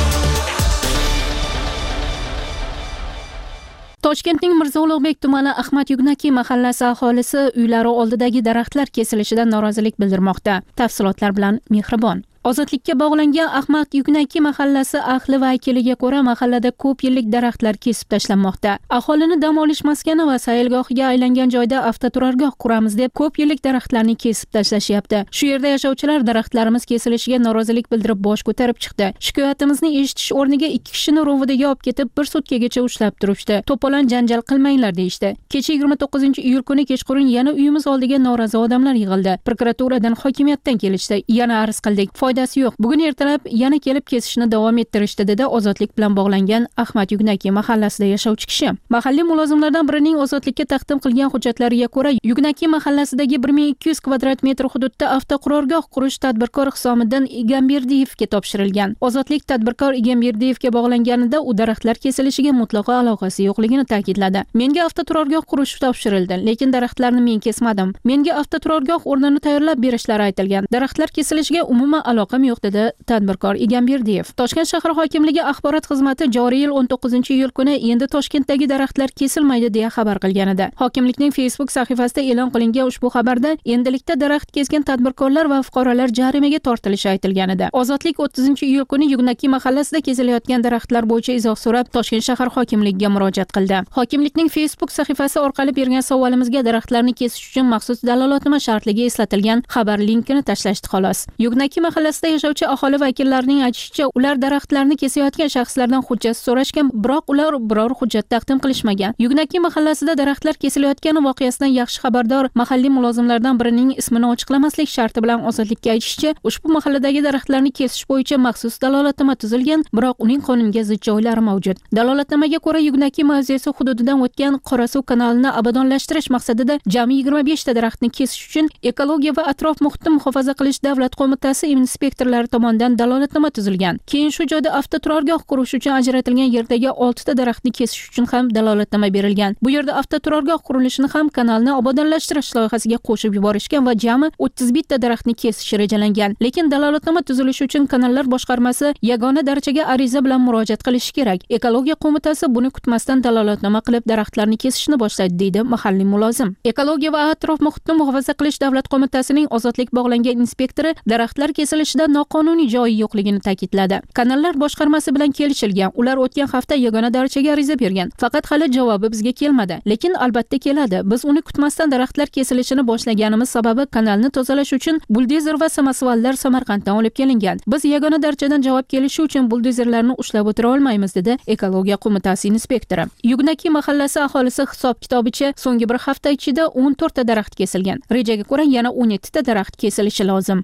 Toshkentning Mirzo Ulug'bek tumani Ahmad Yugnaki mahallasi aholisi uylari oldidagi daraxtlar kesilishidan norozilik bildirmoqda. Tafsilotlar bilan Mehribon. Ozodlikka bog'langan Ahmad Yugnaki mahallasi ahli vakiliga ko'ra, mahallada ko'p yillik daraxtlar kesib tashlanmoqda. Aholini dam olish maskani va sayilgohiga aylangan joyda avtoturargoh quramiz deb ko'p yillik daraxtlarni kesib tashlashyapti. Shu yerda yashovchilar daraxtlarimiz kesilishiga norozilik bildirib bosh ko'tarib chiqdi. Shikoyatimizni eshitish o'rniga 2 kishini rovidaga olib ketib, 1 sutkagacha ushlab turishdi. To'polon janjal qilmanglar deyishdi. Kecha 29-iyul kuni kechqurun yana uyimiz oldiga norozi odamlar yig'ildi. Prokuraturadan, hokimiyatdan kelishdi. Yana arz qildik. Foydasi yo'q. Bugun ertalab yana kelib kesishni davom ettirishdi, dedi ozodlik bilan bog'langan Ahmad Yugnaki mahallasida yashovchi kishi. Mahalliy mulozimlardan birining ozodlikka taqdim qilgan hujjatlariga ko'ra, Yugnaki mahallasidagi 1200 kvadrat metr hududda avtoqurorgoh qurish tadbirkor Hisomiddin Egamberdiyevga topshirilgan. Ozodlik tadbirkor Egamberdiyevga bog'langanida u daraxtlar kesilishiga mutlaqo aloqasi yo'qligini ta'kidladi. Menga avtoturargoh qurish topshirildi, lekin daraxtlarni men kesmadim. Menga avtoturargoh o'rnini tayyorlab berishlari aytilgan. Daraxtlar kesilishiga umuman aloqam yo'q, dedi tadbirkor Egamberdiyev. Toshkent shahar hokimligi axborot xizmati joriy yil 19-iyul kuni endi Toshkentdagi daraxtlar kesilmaydi deya xabar qilgan edi. Hokimlikning Facebook sahifasida e'lon qilingan ushbu xabarda endilikda daraxt kesgan tadbirkorlar va fuqarolar jarimaga tortilishi aytilgan edi. Ozodlik 30-iyul kuni Yugnaki mahallasida kesilayotgan daraxtlar bo'yicha izoh so'rab Toshkent shahar hokimligiga murojaat qildi. Hokimlikning Facebook sahifasi orqali bergan savolimizga daraxtlarni kesish uchun maxsus dalolatnoma shartligi eslatilgan xabar linkini tashlashdi xolos. Yugnaki mahallasida yashovchi aholi vakillarining aytishicha, ular daraxtlarni kesayotgan shaxslardan hujjat so'rashgan, biroq ular biror hujjat taqdim qilishmagan. Yugnaki mahallasida daraxtlar kesilayotgani voqeasidan yaxshi xabardor mahalliy mulozimlardan birining ismini ochiqlamaslik sharti bilan ozodlikka aytishicha, ushbu mahalladagi daraxtlarni kesish bo'yicha maxsus dalolatnoma tuzilgan, biroq uning qonunga zid joylari mavjud. Dalolatnomaga ko'ra, Yugnaki mavzesi hududidan o'tgan Qorasuv kanalini obodonlashtirish maqsadida jami 25 ta daraxtni kesish uchun Ekologiya va atrof muhitni muhofaza qilish davlat qo'mitasi inspektorlari tomonidan dalolatnoma tuzilgan. Keyin shu joyda avtoturargoh qurish uchun ajratilgan yerdagi 6 ta daraxtni kesish uchun ham dalolatnoma berilgan. Bu yerda avtoturargoh qurilishini ham kanalni obodonlashtirish loyihasiga qo'shib yuborishgan va jami 31 ta daraxtni kesish rejalangan. Lekin dalolatnoma tuzilishi uchun kanallar boshqarmasi yagona darajaga ariza bilan murojaat qilishi kerak. Ekologiya qo'mitasi buni kutmasdan dalolatnoma qilib daraxtlarni kesishni boshladi, deydi mahalliy mulozim. Ekologiya va atrof muhitni muhofaza qilish davlat qo'mitasining ozodlik bog'langan inspektori daraxtlar kesilishida noqonuniy joyi yo'qligini ta'kidladi. Kanallar boshqarmasi bilan kelishilgan. Ular o'tgan hafta yagona darajaga ariza bergan. Faqat hali javobi bizga kelmadi. Lekin albatta keladi. Biz uni kutmasdan daraxtlar kesilishini boshlaganimiz sababi kanalni tozalash uchun buldozer va samosvallar Samarqanddan olib kelingan. Biz yagona darajadan javob kelishi uchun buldozerlarni ushlab o'tira olmaymiz, dedi Ekologiya qo'mitasi inspektori. Yugnaki mahallasi aholisi hisob-kitobicha so'nggi bir hafta ichida 14 ta daraxt kesilgan. Rejaga ko'ra yana 17 ta daraxt kesilishi lozim.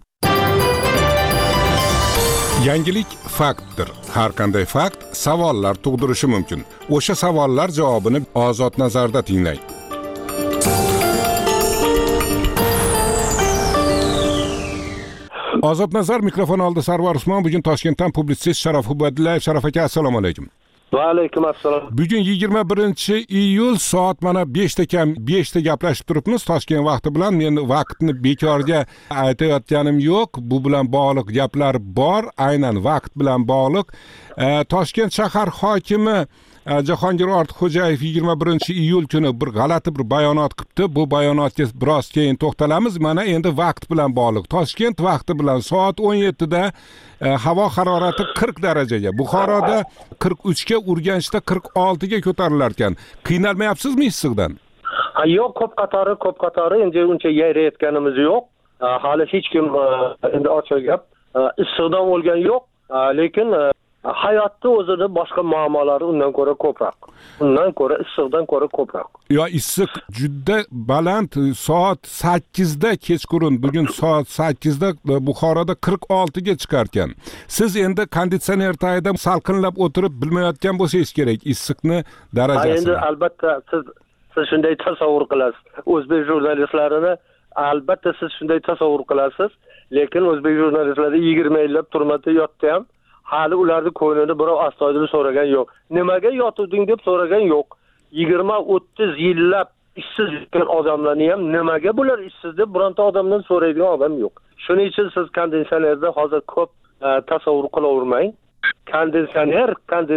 Yangilik faktdir. Har qanday fakt savollar tug'dirishi mumkin. O'sha savollar javobini Ozod nazarda tinglang. Ozod nazar mikrofon oldi Sarvar Usmon. Bugun Toshkentdan publitsist Sharof Ubadillayev. Sharof aka, assalomu alaykum. Va alaykum assalom. Bugun 21-iyul soat mana 5ta gaplashib turibmiz Toshkent vaqti bilan. Men vaqtni bekorga aytayotganim yo'q. Bu bilan bog'liq gaplar bor, aynan vaqt bilan bog'liq. Toshkent shahar hokimi Jahongir Ortiqxo'jayev 21-iyul kuni bir g'alati bir bayonot qilibdi. Bu bayonotga biroz keyin to'xtalamiz. Mana endi vaqt bilan bog'liq. Toshkent vaqti bilan soat 17 da havo harorati 40 darajaga, Buxoroda 43 ga, Urganchda 46 ga ko'tarilar ekan. Qiynalmayapsizmi issiqdan? Yo'q, ko'p qatori endi uncha yayrayotganimiz yo'q. Hali hech kim endi ochiq gap issiqdan o'lgan yo'q, lekin hayotda o'zini boshqa muammolari undan ko'ra ko'proq. Undan ko'ra issiqdan ko'ra ko'proq. Yo, issiq juda baland. Soat 8 da kechqurun, bugun soat 8 da Buxoroda 46 ga chiqar ekan. Siz endi konditsioner tagida salqinlab o'tirib bilmayotgan bo'lsangiz kerak issiqni darajasini. Endi albatta siz shunday tasavvur qilasiz. O'zbek jurnalistlarini albatta siz shunday tasavvur qilasiz, lekin o'zbek jurnalistlari 20 yillab turmada yotdi ham hali ularni ko'nglini birov astoydil so'ragan yo'q. Nimaga yotuvding deb so'ragan yo'q. 20-30 yillab ishsiz yurgan odamlarni ham nimaga bular ishsiz deb bironta odamdan so'raydigan odam yo'q. Shuning uchun siz konditsionerda hozir ko'p tasavvur qilavermang. Konditsioner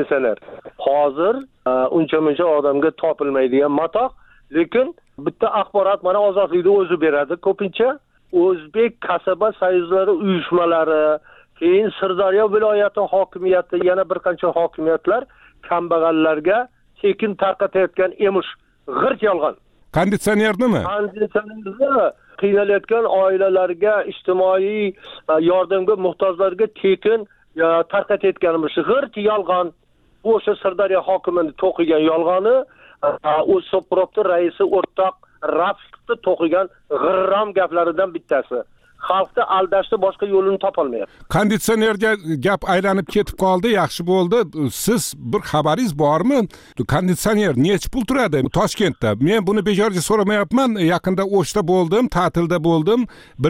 hozir uncha-muncha odamga topilmaydigan matoh, lekin bitta axborot mana ozodlikni o'zi beradi ko'pincha. O'zbek kasaba soyuzlari uyushmalari, keyin Sirdaryo viloyati hokimiyati, yana bir qancha hokimiyatlar kambag'allarga tekin tarqatayotgan emish g'irt yolg'on. Konditsionernimi? Konditsionerni qiynalayotgan oilalarga, ijtimoiy yordamga muhtojlarga tekin tarqatayotganimiz g'irt yolg'on. Bu o'sha Sirdaryo hokimining to'qigan yolg'oni, O'zsopropti raisi o'rtoq Rafiqni to'qigan g'irrom gaplaridan bittasi. Xalqni aldashni boshqa yo'lini topolmayapti. Konditsionerga gap aylanib ketib qoldi, yaxshi bo'ldi. Siz bir xabaringiz bormi? Konditsioner necha pul turadi Toshkentda? Men buni bekorga so'ramayapman. Yaqinda O'shda bo'ldim, ta'tilda bo'ldim.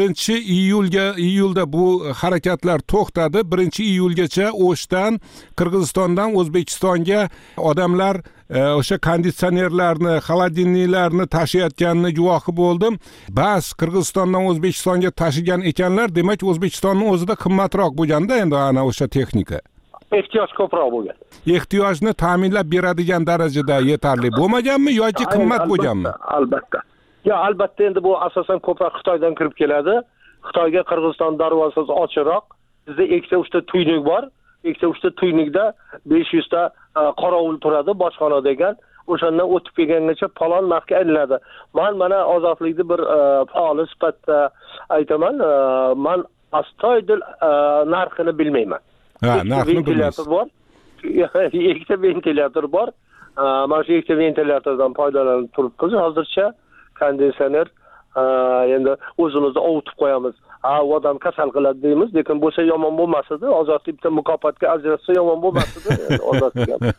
1-iyulda bu harakatlar to'xtadi. 1-iyulgacha O'shdan, Qirg'izistondan O'zbekistonga odamlar o'sha konditsionerlarni, xolodilniklarni tashiyotganini guvohi bo'ldim. Bas Qirg'izistondan O'zbekistonga tashigan ekanlar, demak O'zbekistonning o'zida qimmatroq bo'lganda endi ana o'sha texnika. Ehtiyoj ko'proq bo'lgan. Ehtiyojni ta'minlab beradigan darajada yetarli bo'lmaganmi yoki qimmat bo'lganmi? Albatta. Albatta endi bu asosan ko'proq Xitoydan kirib keladi. Xitoyga Qirg'iziston darvozasi ochiqroq. Bizda ikkita 3ta tuynik bor. Ikkita 3ta tuynikda 500 ta qorovul turadi, bojxona degan. O'shandan o'tib kelgangacha palon narxga aylanadi. Mana ozodlikni bir faol sifatida aytaman, men astoydil narxini bilmayman. Narxini bilmaysiz. Ikkita ventilator bor. Mana shu ikkita ventilatordan foydalanib turibmiz. Hozircha konditsioner endi o'zimizni ovutib qo'yamiz. Odam kasal qiladi deymiz, lekin bo'lsa yomon bo'lmasdi. Ozodlik bitta mukofotga ajratsa yomon bo'lmasdi. Ozodlik ham.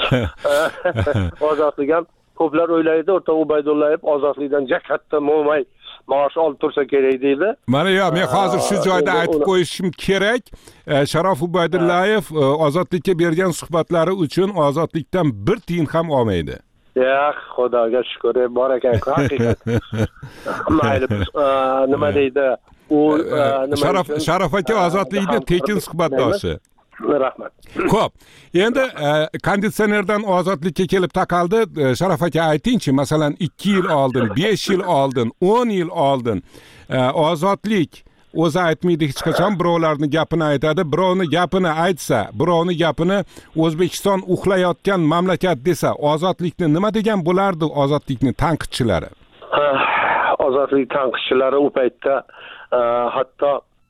Ozodlik ham ko'plar o'ylaydi, o'rtoq Ubaydullayev ozodlikdan katta mo'may maosh olib tursa kerak deydi. Mana men hozir shu joyda aytib qo'yishim kerak. Sharof Ubaydullayev ozodlikka bergan suhbatlari uchun ozodlikdan bir tiyin ham olmaydi. Xudoga shukr, bor ekan haqiqat. Mayli, nima deydi? Sharof aka ozodlikni tekin suhbatdoshi. Rahmat. Xo'p, endi konditsionerdan ozodlikka kelib taqaldi. Sharof aka aytingchi, masalan 2 yil oldin, 5 yil oldin, 10 yil oldin ozodlik o'zi aytmaydi hech qachon, birovlarning gapini aytadi. Birovning gapini aytsa, birovning gapini O'zbekiston uxlayotgan mamlakat desa, ozodlikni nima degan bo'lardi ozodlikning tanqidchilari? Ozodlik tanqidchilari u paytda hatto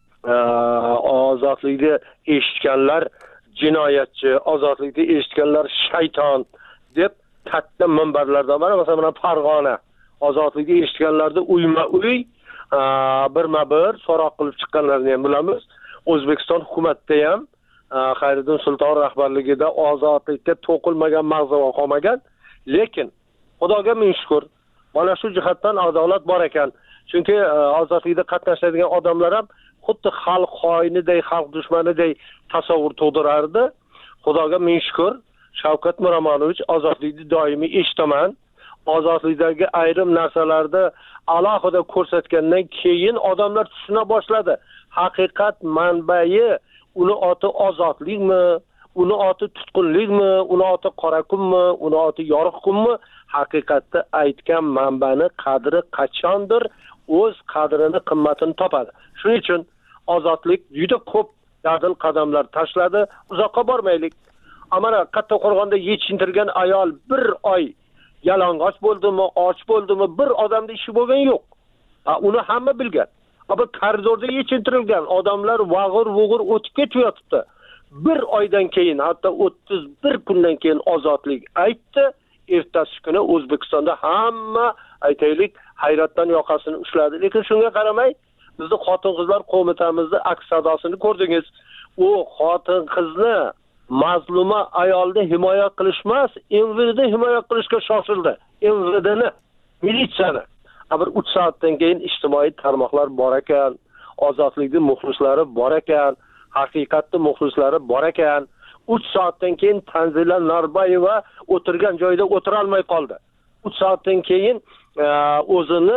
ozodlikni eshitganlar jinoyatchi, ozodlikni eshitganlar shayton deb katta minbarlarda, masalan Farg'ona ozodlikni eshitganlarda uyma-uy birma-bir so'roq qilib chiqqanlarni ham bilamiz. O'zbekiston hukumatida ham Xayriddin Sulton rahbarligida ozodlikka to'qilmagan mag'zava qolmagan, lekin Xudoga ming shukr, mana shu jihatdan adolat bor ekan. Chunki ozodlikda qatnashadigan odamlar ham xuddi xalq xoiniday, xalq dushmaniday tasavvur tug'dirardi. Xudoga ming shukr, Shavkat Miromonovich ozodlikni doimiy eshitaman. Ozodlikdagi ayrim narsalarda alohida ko'rsatgandan keyin odamlar tushuna boshladi. Haqiqat manbai uni oti ozodlikmi, uni oti tutqunlikmi, uni oti qora kunmi, uni oti yorug' kunmi? Haqiqatda aytgan manbani qadri qachondir o'z qadrini, qimmatini topadi. Shuning uchun ozodlik juda ko'p dadil qadamlar tashladi. Uzoqqa bormaylik. Amana Kattaqo'rg'onda yechintirgan ayol bir oy yalang'och bo'ldimi, och bo'ldimi, bir odamda ishi bo'lgan yo'q. Uni hamma bilgan. Bu koridorda yechintirilgan odamlar vag'ir-vug'ir o'tib ketyapti. Bir oydan keyin, hatto 31 kundan keyin ozodlik aytdi. Ertasi kuni O'zbekistonda hamma aytaylik hayratdan yoqasini ushladi. Lekin shunga qaramay, bizning xotin-qizlar qo'mitamizning aks sadosini ko'rdingiz. U xotin-qizni mazluma ayolni himoya qilishmas, MVDni himoya qilishga shoshildi. MVDni, militsiyani. Bir 3 soatdan keyin ijtimoiy tarmoqlar bor ekan, ozodlikning muxlislari bor ekan, haqiqatning muxlislari bor ekan. 3 soatdan keyin Tanzila Norboyeva o'tirgan joyda o'tira olmay qoldi. 3 soatdan keyin o'zini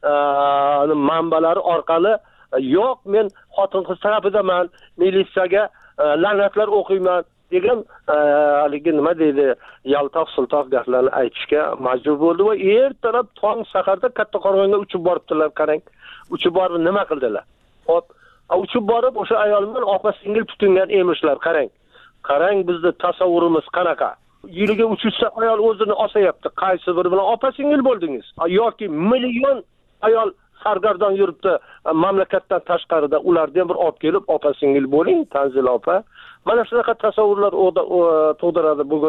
manbalari orqali yo'q, men xotin-qiz tarafidaman, militsiyaga la'natlar o'qiyman degan haligi nima deydi, yaltoq-sultoq gaplarni aytishga majbur bo'ldi va ertalab tong saharda Kattaqo'rg'onga uchib boribdilar, qarang. Uchib borib nima qildilar? Hop, uchib borib o'sha ayol bilan opa-singil tutingan emishlar, qarang. Qarang, bizning tasavvurimiz qanaqa? Yiliga 300 ta ayol o'zini osayapti. Qaysi biri bilan opa-singil bo'ldingiz? Yoki million ayol sargardon yuribdi mamlakatdan tashqarida, ularni ham bir olib kelib opa-singil bo'ling, Tanzila opa. Mana shunaqa tasavvurlar tug'diradi bugun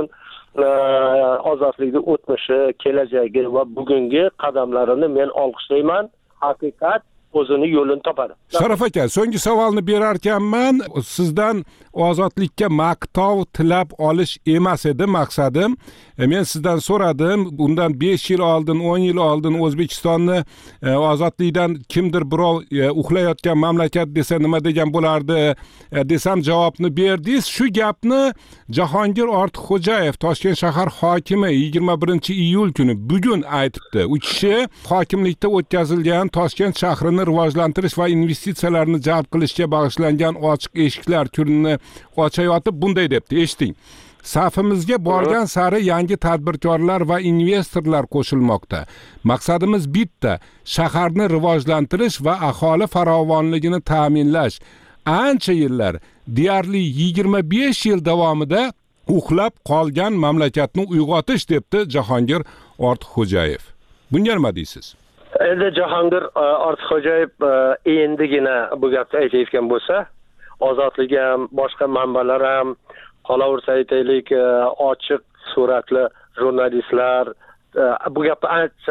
ozodlikning o'tmishi, kelajagi va bugungi qadamlarini men olqishlayman. Haqiqat o'zini yo'lini topadi. Sharaf aka, so'nggi savolni berar ekanman. Sizdan ozodlikka maqtov tilab olish emas edi maqsadim. Men sizdan so'radim, bundan 5 yil oldin, 10 yil oldin O'zbekistonni ozodlikdan kimdir birov uxlayotgan mamlakat desa nima degan bo'lardi desam javobni berdingiz. Shu gapni Jahongir Ortiqxo'jayev, Toshkent shahar hokimi 21-iyul kuni bugun aytibdi. U kishi hokimlikda o'tkazilgan Toshkent shahrini rivojlantirish va investitsiyalarni jalb qilishga bag'ishlangan ochiq eshiklar kunini ochayotib bunday debdi, eshiting. Safimizga borgan sari yangi tadbirkorlar va investorlar qo'shilmoqda. Maqsadimiz bitta, shaharni rivojlantirish va aholi farovonligini ta'minlash. Ancha yillar, deyarli 25 yil davomida uxlab qolgan mamlakatni uyg'otish debdi Jahongir Ortiqxo'jayev. Bunga nima deysiz? Endi Jahongir Ortiqxo'jayev endigina bu gapni aytayotgan bo'lsa, ozodlik ham, boshqa manbalar ham, qolaversa aytaylik ochiq suratli jurnalistlar bu gapni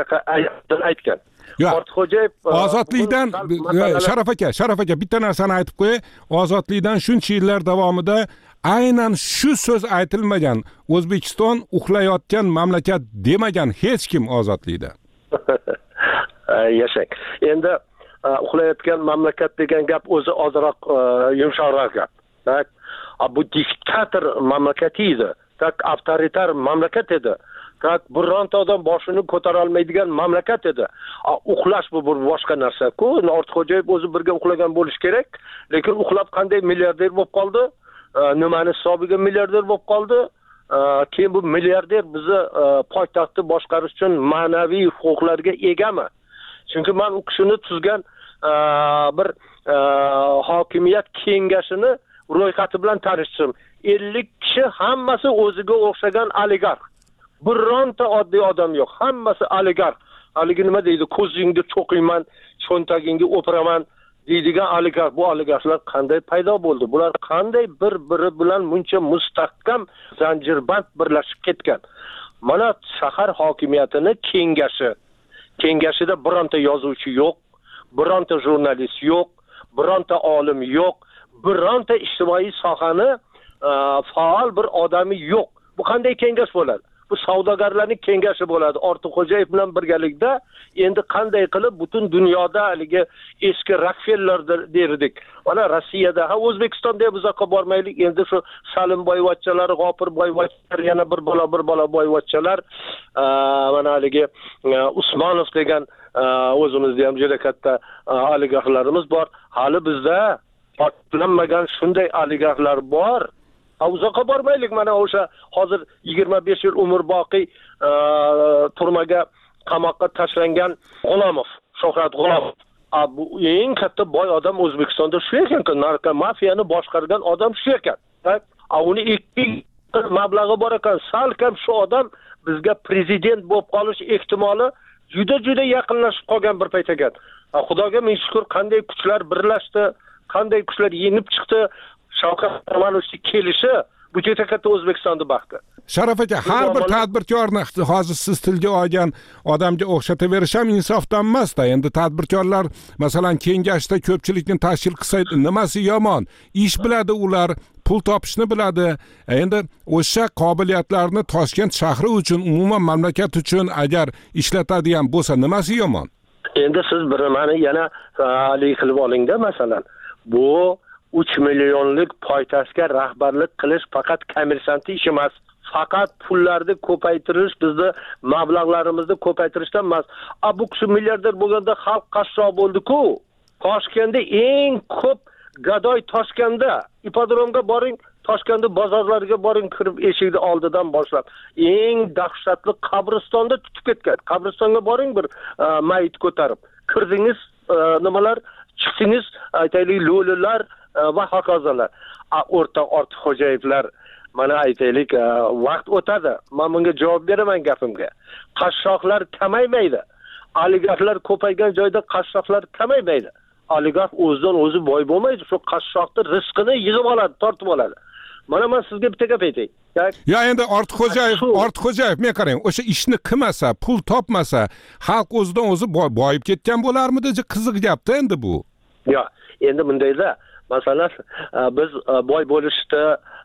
aytgan. Ortiqxo'jayev ozodlikdan Sharaf aka bitta narsani aytib qo'y. Ozodlikdan shuncha yillar davomida aynan shu so'z aytilmagan, O'zbekiston uxlayotgan mamlakat demagan hech kim ozodlikda. Yashang. Endi uxlayotgan mamlakat degan gap o'zi ozroq yumshoqroq gap. Tak, bu diktator mamlakat edi. Tak, avtoritar mamlakat edi. Tak, bironta odam boshini ko'tara olmaydigan mamlakat edi. Uxlash bu bir boshqa narsa-ku. Ortiqxo'jayev o'zi birga uxlagan bo'lish kerak, lekin uxlab qanday milliarder bo'lib qoldi? Nimani hisobiga milliarder bo'lib qoldi? Keyin bu milliarder bizni poytaxtni boshqarish uchun ma'naviy huquqlarga egami? Chunki men u kishini tuzgan bir hokimiyat kengashini ro'yxati bilan tanishdim. 50 kishi hammasi o'ziga o'xshagan oligarx. Bironta oddiy odam yo'q. Hammasi oligarx. Haligi nima deydi? Ko'zingni cho'qiyman, cho'ntagingga o'piraman deydigan oligarx. Bu oligarxlar qanday paydo bo'ldi? Bular qanday bir-biri bilan buncha mustahkam zanjirband birlashib ketgan? Mana shahar hokimiyatini kengashida bironta yozuvchi yo'q, bironta jurnalist yo'q, bironta olim yo'q, bironta ijtimoiy sohani faol bir odami yo'q. Bu qanday kengash bo'ladi? bu savdogarlarning kengashi bo'ladi. Ortiqxo'jayev bilan birgalikda endi qanday qilib butun dunyoda haligi eski Rockefeller derdik. Mana Rossiyada, O'zbekistonda ham uzoqqa bormaylik. Endi shu Salimboyevachchalar, G'ofirboyevachchalar, yana bir bola Boyevachchalar, mana haligi Usmonov degan o'zimizda ham juda katta oligarxlarimiz bor. Hali bizda ortlanmagan shunday oligarxlar bor. Uzoqqa bormaylik, mana o'sha hozir 25 yil umr boqiy turmaga qamoqqa tashlangan G'ulomov, Shuhrat G'ulomov. Bu eng katta boy odam O'zbekistonda shu ekan-ku, narko mafiyani boshqargan odam shu ekan. Uni 2 mablag'i bor ekan. Salkam shu odam bizga prezident bo'lib qolish ehtimoli juda yaqinlashib qolgan bir payt ekan. Xudoga ming shukr, qanday kuchlar birlashdi, qanday kuchlar yengib chiqdi. Shavkat Mirziyoyevning kelishi bu juda katta O'zbekistonda baxti. Sharaf aka, har bir tadbirkorni hozir siz tilga olgan odamga o'xshataverish ham insofdan emas-da. Endi tadbirkorlar masalan kengashda ko'pchilikni tashkil qilsa nimasi yomon? Ish biladi ular, pul topishni biladi. Endi o'sha qobiliyatlarni Toshkent shahri uchun, umuman mamlakat uchun agar ishlatadigan bo'lsa nimasi yomon? Endi siz bir mani yana qilib olingda, masalan, bu 3 millionlik poytaxtga rahbarlik qilish faqat kommersant ish emas. Faqat pullarni ko'paytirish, bizni mablag'larimizni ko'paytirishdan emas. Bu kishi milliarder bo'lganda xalq qashshoq bo'ldi-ku. Toshkentda eng ko'p gadoy Toshkentda. Ipodromga boring, Toshkentda bozorlarga boring, kirib eshikni oldidan boshlab. Eng dahshatli qabristonda tutib ketgan. Qabristonga boring, bir mayit ko'tarib. Kirdingiz, nimalar, chiqdingiz, aytaylik, lo'lilar va hokazolar. O'rtoq Ortiqxo'jayevlar, mana aytaylik, vaqt o'tadi. Men bunga javob beraman gapimga. Qashshoqlar kamaymaydi. Oligarxlar ko'paygan joyda qashshoqlar kamaymaydi. Oligarx o'zidan o'zi boy bo'lmaydi. Shu qashshoqni rizqini yig'ib oladi, tortib oladi. Mana men sizga bitta gap aytay. Ya endi Ortiqxo'jayev, men qarang, o'sha ishni qilmasa, pul topmasa, xalq o'zidan o'zi boyib ketgan bo'larmidi? Qiziq gapda endi bu. Yo, endi bundayda masalan, biz boy bo'lishda,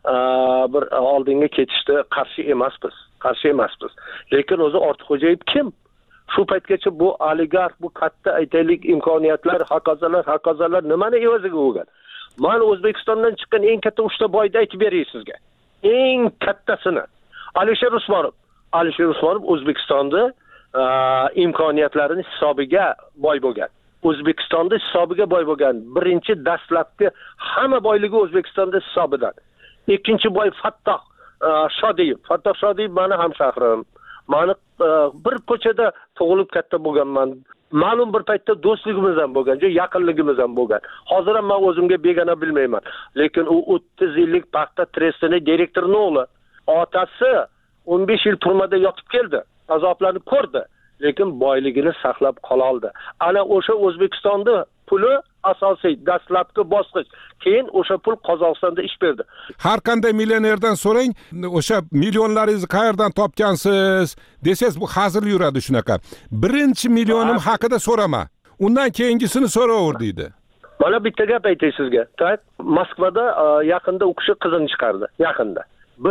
bir oldinga ketishda qarshi emasmiz. Lekin o'zi Ortiqxo'jayev kim? Shu paytgacha bu oligarx, bu katta aytaylik imkoniyatlar, hokazolar nimani evaziga bo'lgan? Men O'zbekistondan chiqqan eng katta 3 ta boyni aytib beray sizga. Eng kattasini Alisher Usmonov O'zbekistonda imkoniyatlarini hisobiga boy bo'lgan. O'zbekistonda hisobiga boy bo'lgan. Birinchi dastlabki hamma boyligi O'zbekistonda hisobidan. Ikkinchi boy Fattoh Shodiyev. Fattoh Shodiyev meni hamshahrim. Meni bir ko'chada tug'ilib katta bo'lganman. Ma'lum bir paytda do'stligimiz ham bo'lgan, yaqinligimiz ham bo'lgan. Hozir ham men o'zimga begona bilmayman. Lekin u 30 yillik paxta trestining direktorining o'g'li. Otasi 15 yil turmada yotib keldi. Azoblarni ko'rdi. Lekin boyligini saqlab qola oldi. Ana o'sha O'zbekistonda puli asosiy dastlabki bosqich. Keyin o'sha pul Qozog'istonda ish berdi. Har qanday millionerdan so'rang, o'sha millionlaringizni qayerdan topgansiz desangiz, bu hazil yuradi shunaqa. Birinchi millionim haqida so'rama. Undan keyingisini so'raver deydi. Mana bitta gap aytay sizga. Moskvada yaqinda u kishi qizini chiqardi. Yaqinda.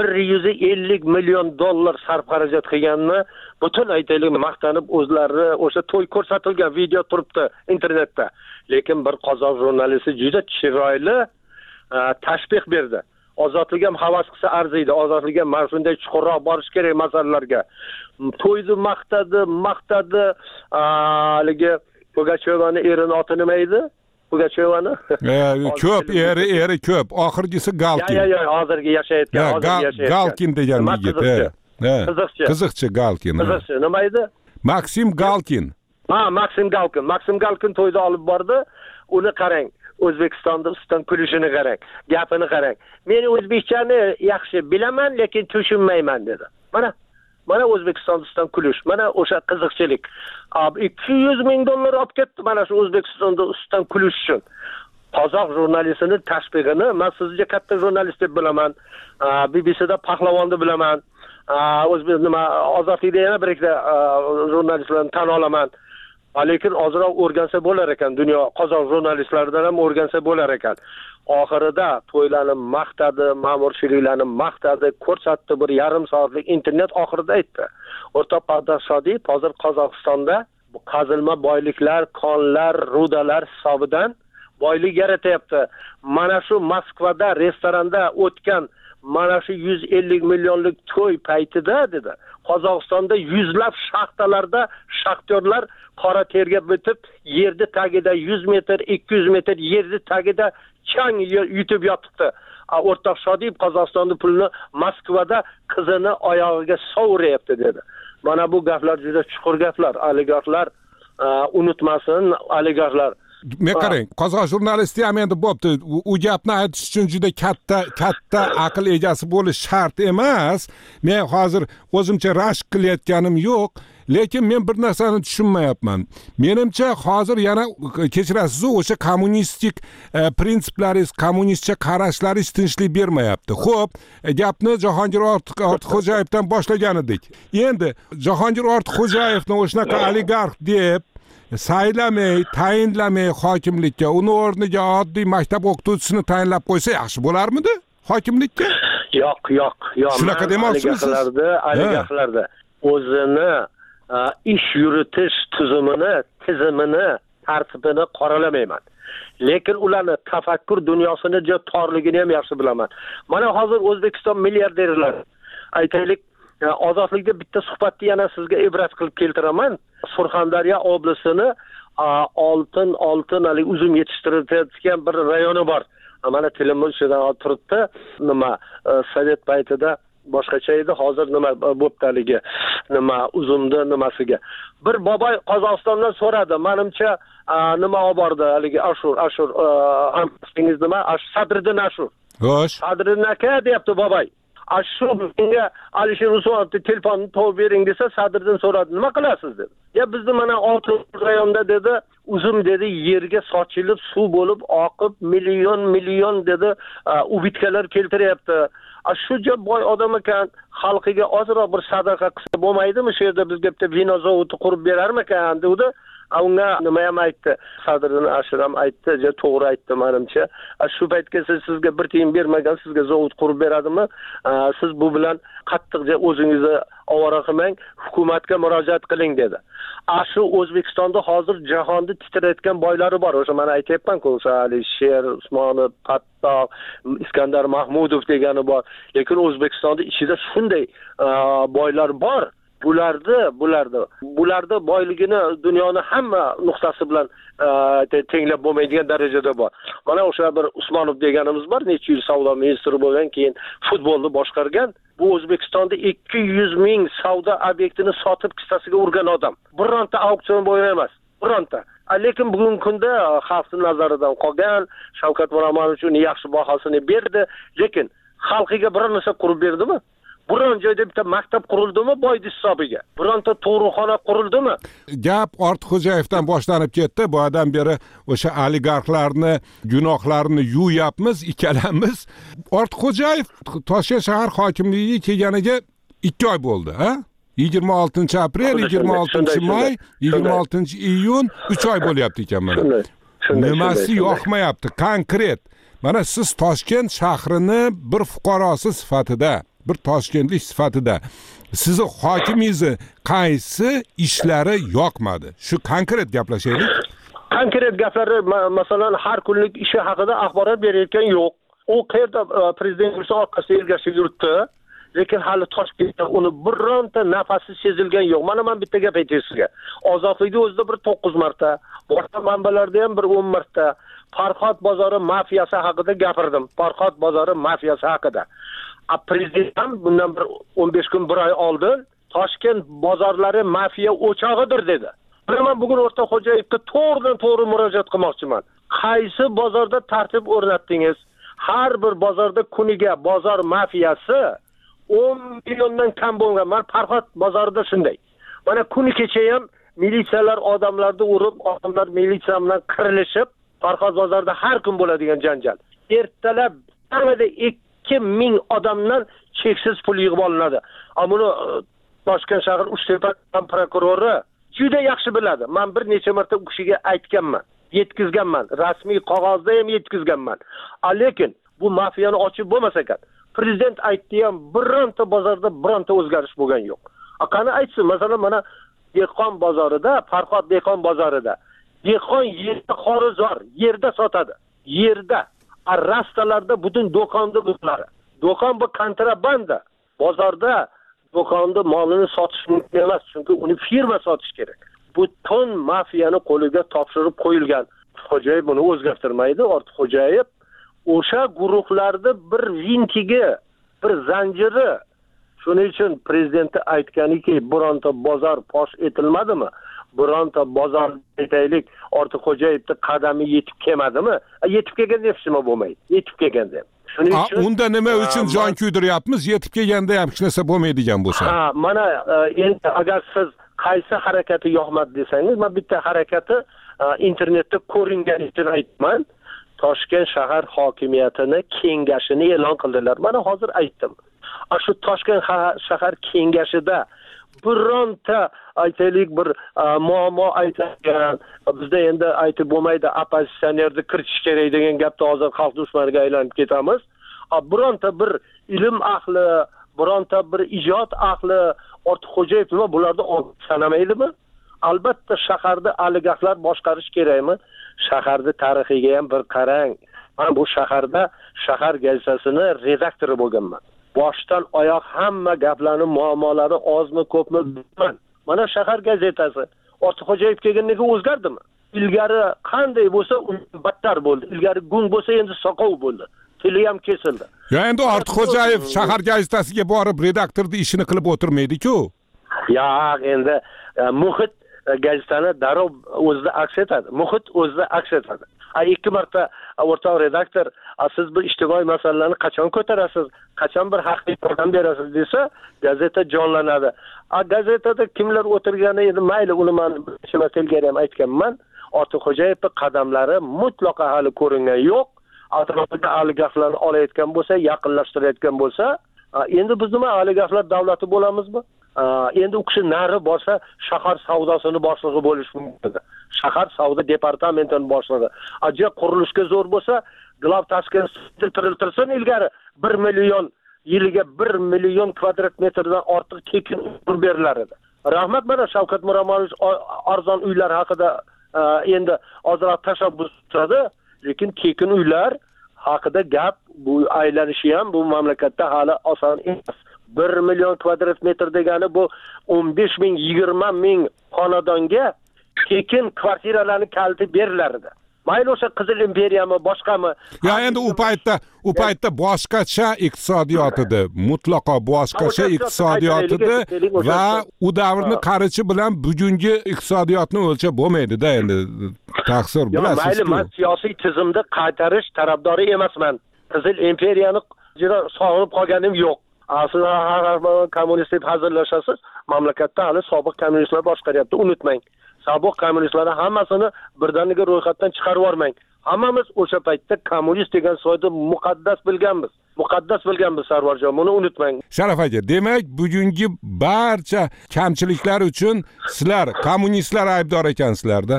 150 million dollar sarf xarajat qilganini butun aytaylik maqtanib o'zlari o'sha to'y ko'rsatilgan video turibdi internetda. Lekin bir qozoq jurnalisti juda chiroyli tashbih berdi. Ozodlik ham havas qilsa arziydi. Ozodlik ham mana shunday chuqurroq borish kerak masalalarga. To'yni maqtadi. Haligi Pugachevani erini oti nima edi? Pugachevani? Ko'p, eri ko'p. Oxirgisi Galkin. Yo'q, hozirgi yashayotgan. Galkin degan yigit. Qiziqchi Galkin. Qiziqchi nima edi? Maksim Galkin. Maksim Galkin to'yda olib bordi. Uni qarang. O'zbekistonda ustidan kulishini qarang. Gapini qarang. Men o'zbekchani yaxshi bilaman, lekin tushunmayman dedi. Mana O'zbekistonda ustidan kulish. Mana o'sha qiziqchilik. 200 ming dollar olib ketdi mana shu O'zbekistonda ustidan kulish uchun. Qozoq jurnalistini tashbihini men sizga katta jurnalist deb bilaman. BBCda pahlavonni bilaman. Ozodlikda yana bir ikkita jurnalistlarni tan olaman. Lekin ozroq o'rgansa bo'lar ekan, dunyo qozoq jurnalistlaridan ham o'rgansa bo'lar ekan. oxirida to'ylarni maqtadi, ma'murchiliklarni maqtadi, ko'rsatdi, bir yarim soatlik internet oxirida aytdi. O'rtoq Padar Sodiq hozir Qozog'istonda qazilma boyliklar, konlar, rudalar hisobidan boylik yaratyapti. Mana shu Moskvada restoranda o'tgan mana shu 150 millionlik to'y paytida dedi. Qozog'istonda yuzlab shaxtalarda shaxtyorlar qora terga bitib, yerda tagida 100 metr, 200 metr yerda tagida chang yutib yotibdi. O'rtoq Shodib Qozog'istonning pulini Moskvada qizini oyog'iga sovuryapti dedi. Mana bu gaplar juda chuqur gaplar. Oligarxlar unutmasin, oligarxlar. Men qarang, qozoq jurnalisti ham endi bo'pti. U gapni aytish uchun juda katta aql egasi bo'lish shart emas. Men hozir o'zimcha rashk qilayotganim yo'q, lekin men bir narsani tushunmayapman. Menimcha hozir yana kechirasiz, o'sha kommunistik prinsiplaringiz, kommunistcha qarashlaringiz tinchlik bermayapti. Xo'p, gapni Jahongir Ortiqxo'jayevdan boshlagan edik. Endi Jahongir Ortiqxo'jayevni o'shanaqa oligarx deb saylamay, tayinlamay hokimlikka, uni o'rniga oddiy maktab o'qituvchisini tayinlab qo'ysa yaxshi bo'larmidi hokimlikka? Yo'q. Shunaqa demoqchimisiz? Oligarxlarda o'zini ish yuritish tizimini, tartibini qoralamayman. Lekin ularni tafakkur dunyosini torligini ham yaxshi bilaman. Mana hozir O'zbekiston milliarderlari aytaylik, ozodlikda bitta suhbatni yana sizga ibrat qilib keltiraman. Surxondaryo oblasini oltin hali uzum yetishtirayotgan bir rayoni bor. Mana telefon ichidan turibdi. Nima sovet paytida boshqacha edi, hozir nima bo'ptaligi, nima uzumdi nimasiga. Bir boboy Qozog'istondan so'radi. Menimcha nima olib bordi haligi Ashur, hamsingiz nima? Sadriddin Ashur. Xo'sh. Sadriddin aka deyapti boboy. Shu menga Alisher Usmonovni telefonni topib bering desa, Sadriddin so'radi, nima qilasiz dedi. Ya bizni mana oltin rayonda dedi, uzum dedi, yerga sochilib, suv bo'lib oqib, million dedi, ubitkalar keltiryapti. Shu boy odam ekan, xalqiga ozroq bir sadaqa qilsa bo'lmaydimi? Shu yerda bizga bitta vino zavodi qurib berarmikan dedi. Unga nima ham aytdi? Sadriddin Ashur ham aytdi, to'g'ri aytdi menimcha. Shu paytgacha sizga bir tiyin bermagan, sizga zavod qurib beradimi? Siz bu bilan qattiq o'zingizni ovora qilmang, hukumatga murojaat qiling dedi. Shu O'zbekistonda hozir jahonda titrayotgan boylari bor. O'sha men aytayapman-ku, o'sha Alisher Usmonov, Pattoq, Iskandar Mahmudov degani bor. Lekin O'zbekistonda ichida shunday boylar bor. Bularda boyligini dunyoni hamma nuqtasi bilan tenglab bo'lmaydigan darajada bor. Mana o'sha bir Usmonov deganimiz bor, necha yil savdo ministri bo'lgan, keyin futbolni boshqargan. Bu O'zbekistonda 200 ming savdo obyektini sotib kissasiga urgan odam. Bironta auksion bo'yi emas, bironta. Lekin bugungi kunda xalqning nazaridan qolgan, Shavkat Miromonovich uni yaxshi bahosini berdi, lekin xalqiga bir narsa qurib berdimi? Biron joyda bitta maktab qurildimi boydi hisobiga? Bironta tug'ruqxona qurildimi? Gap Ortiqxo'jayevdan boshlanib ketdi. Bu odam beri o'sha oligarxlarni gunohlarini yuyapmiz ikkalamiz. Ortiqxo'jayev Toshkent shahar hokimligiga kelganiga 2 oy bo'ldi, ha? 26 aprel, 26 may, 26 iyun 3 oy bo'lyapti ekan mana. Nimasi yoqmayapti konkret? Mana siz Toshkent shahrini bir fuqarosi sifatida, bir toshkentlik sifatida sizni hokimingizni qaysi ishlari yoqmadi? Shu konkret gaplashaylik. Konkret gaplari, masalan, har kunlik ishi haqida axborot berayotgan yo'q. U qayerda prezidentning orqasiga ergashib yuribdi, lekin hali Toshkentda uni bironta nafasi sezilgan yo'q. Mana men bitta gap aytay sizga. Ozodlikda o'zida bir 9 marta, boshqa manbalarda ham bir 10 marta Farhod bozori mafiyasi haqida gapirdim. Farhod bozori mafiyasi haqida. Prezident ham bundan bir 15 kun, bir oy oldin Toshkent bozorlari mafiya o'chog'idir dedi. Men bugun O'rtoqxo'jayevga to'g'ridan-to'g'ri murojaat qilmoqchiman. Qaysi bozorda tartib o'rnatdingiz? Har bir bozorda kuniga bozor mafiyasi 10 milliondan kam bo'lgan. Men Farhod bozorida shunday. Mana kuni kecha ham militsiyalar odamlarni urib, odamlar militsiya bilan qirilishib, Farhod bozorida har kun bo'ladigan janjal. Ertalab kamida 2000 odamdan cheksiz pul yig'ib olinadi. Buni Toshkent shahar Uchtepa prokurori juda yaxshi biladi. Men bir necha marta u kishiga aytganman. yetkazganman, rasmiy qog'ozda ham yetkazganman. Lekin bu mafiyani ochib bo'lmas ekan. Prezident aytdi ham, bironta bozorda bironta o'zgarish bo'lgan yo'q. Qani aytsin, masalan, mana dehqon bozorida, Farhod dehqon bozorida dehqon yerda xorizor, yerda sotadi. Yerda, rastalarda butun do'konda bo'ladi. Do'kon bu kontrabanda. Bozorda do'konda molini sotish mumkin emas, chunki uni firma sotish kerak. Butun mafiyani qo'liga topshirib qo'yilgan. Xo'jayev buni o'zgartirmaydi. Xo'jayev o'sha guruhlarda bir vintigi, bir zanjiri. Shuning uchun prezidenti aytganiki, bironta bozor fosh etilmadimi? Bironta bozor aytaylik, Ortiqxo'jayevning qadami yetib kelmadimi? Yetib kelganda hech bo'lmaydi. Yetib kelganda. Shuning uchun unda nima uchun jon kuydiryapmiz? Yetib kelganda ham hech narsa bo'lmaydigan bo'lsa. Mana endi agar siz qaysi harakati yoqmadi desangiz, men bitta harakati internetda ko'ringan uchun aytman. Toshkent shahar hokimiyatini kengashini e'lon qildilar. Mana hozir aytdim. Shu Toshkent shahar kengashida bironta aytaylik bir muammo aytilgan, bizda endi aytib bo'lmaydi, opozitsionerni kiritish kerak degan gapda hozir xalq dushmaniga aylanib ketamiz. Bironta bir ilm ahli, bironta bir ijod ahli Ortiqxo'jayev nima bularni sanamaydimi? Albatta shaharda oligarxlar boshqarish kerakmi? Shaharning tarixiga ham bir qarang. Men bu shaharda shahar gazetasini redaktori bo'lganman. Boshdan oyoq hamma gaplarni, muammolari ozmi, ko'pmi bilmayman. Mana shahar gazetasi Ortiqxo'jayev kelgandan o'zgardimi? Ilgari qanday bo'lsa, undan battar bo'ldi. Ilgari gung bo'lsa, endi soqov bo'ldi. Tili ham kesildi. Ya endi Ortiqxo'jayev shahar gazetasiga borib redaktorning ishini qilib o'tirmaydi-ku. Ya endi muhit gazetani darrov o'zida aks etadi. Muhit o'zida aks etadi. Ikki marta o'rtoq redaktor, siz bir ijtimoiy masalalarni qachon ko'tarasiz, qachon bir haqiqiy yordam berasiz desa, gazeta jonlanadi. Gazetada kimlar o'tirgani endi mayli, uni men ilgari ham aytganman. Ortiqxo'jayevning qadamlari mutlaqo hali ko'ringan yo'q. Atrofida oligarxlarni olayotgan bo'lsa, yaqinlashtirayotgan bo'lsa, endi biz nima oligarxlar davlati bo'lamizmi? Endi u kishi nari borsa, shahar savdosini boshlig'i bo'lish mumkin. Shahar savdo departamentining boshlig'i. Ajoyib qurilishga zo'r bo'lsa, Glov Tashkent tiriltirsin ilgari 1 million yiliga 1 million kvadrat metrdan ortiq tekin uy berilar edi. Rahmat, mana Shavkat Miromonovich arzon uylar haqida endi ozroq tashabbus qildi, lekin tekin uylar haqida gap bu aylanishi ham bu mamlakatda hali oson emas. 1 million kvadrat metr degani bu 15 ming, 20 ming xonadonga tekin kvartiralarni kaliti berilardi. Mayli o'sha Qizil imperiyami, boshqami? Ya endi u paytda boshqacha iqtisodiyot edi, mutlaqo boshqacha iqtisodiyot edi va u davrni qarichi bilan bugungi iqtisodiyotni o'lchab bo'lmaydi-da endi. Taqsir bilasiz. Mayli, men siyosiy tizimni qaytarish tarafdori emasman. Qizil imperiyani juda sog'inib qolganim yo'q. Siz kommunist deb hazillashasiz, mamlakatda hali sobiq kommunistlar boshqaryapti, unutmang. Sobiq kommunistlarni hammasini birdaniga ro'yxatdan chiqarib yormang. Hammamiz o'sha paytda kommunist degan so'zni muqaddas bilganmiz. Muqaddas bilganmiz, Sarvarjon, buni unutmang. Sharaf aka, demak, bugungi barcha kamchiliklar uchun sizlar kommunistlar aybdor ekansizlar-da.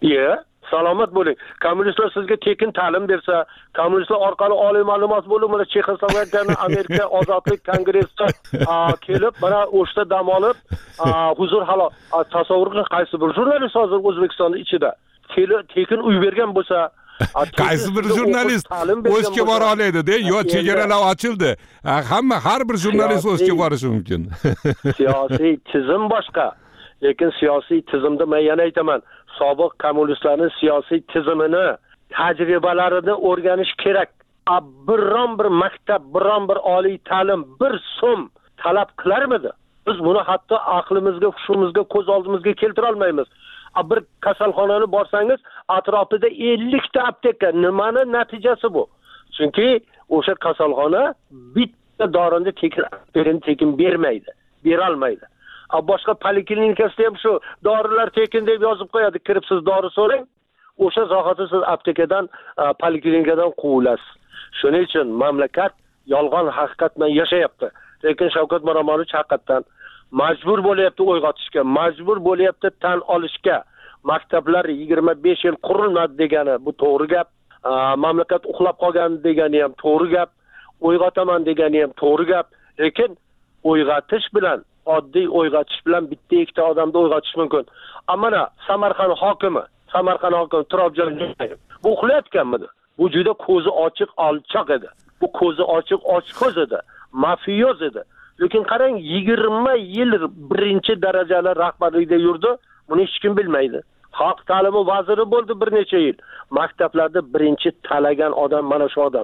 Salomat bo'ling. Kommunistlar sizga tekin ta'lim bersa, kommunistlar orqali oliy ma'lumot bo'limi Chexoslovakiyaning Amerika ozodlik kongressida kelib, mana o'shda dam olib, huzur halol. Tasavvur qiling, qaysi bir jurnalist hozir O'zbekistonning ichida tekin uy bergan bo'lsa, qaysi bir jurnalist o'zga bora oladi-da, yo chegaralar ochildi. Har bir jurnalist o'zga borishi mumkin. Siyosiy tizim boshqa. Lekin siyosiy tizimda men yana aytaman, sobiq kommunistlarning siyosiy tizimini, tajribalarini o'rganish kerak. Biron bir maktab, biron bir oliy ta'lim bir so'm talab qilarmidi? Biz buni hatto aqlimizga, hushimizga, ko'z oldimizga keltira olmaymiz. Bir kasalxonani borsangiz, atrofida 50 ta apteka. Nimani natijasi bu? Chunki o'sha kasalxona bitta dorini tekin bermaydi, bera olmaydi. Boshqa poliklinikasida ham shu dorilar tekin deb yozib qo'yadi, kirib siz dori so'rang, o'sha zahoti siz aptekadan, poliklinikadan quvulasiz. Shuning uchun mamlakat yolg'on haqiqat bilan yashayapti. Lekin Shavkat Miromonovich haqiqatan majbur bo'lyapti uyg'otishga, majbur bo'lyapti tan olishga. maktablar 25 yil qurilmadi degani bu to'g'ri gap. Mamlakat uxlab qolgan degani ham to'g'ri gap. Uyg'otaman degani ham to'g'ri gap. Lekin uyg'otish bilan, oddiy uyg'otish bilan bitta ikkita odamni uyg'otish mumkin. Ammo Samarqand hokimi Turobjon bu uxlayotganmidi? Bu juda ko'zi ochiq alchoq edi. Bu ko'zi ochiq ochko'z edi. Mafiyoz edi. Lekin qarang 20 yil birinchi darajali rahbarlikda yurdi. Buni hech kim bilmaydi. Xalq ta'limi vaziri bo'ldi bir necha yil. Maktablarda birinchi talagan odam mana shu odam.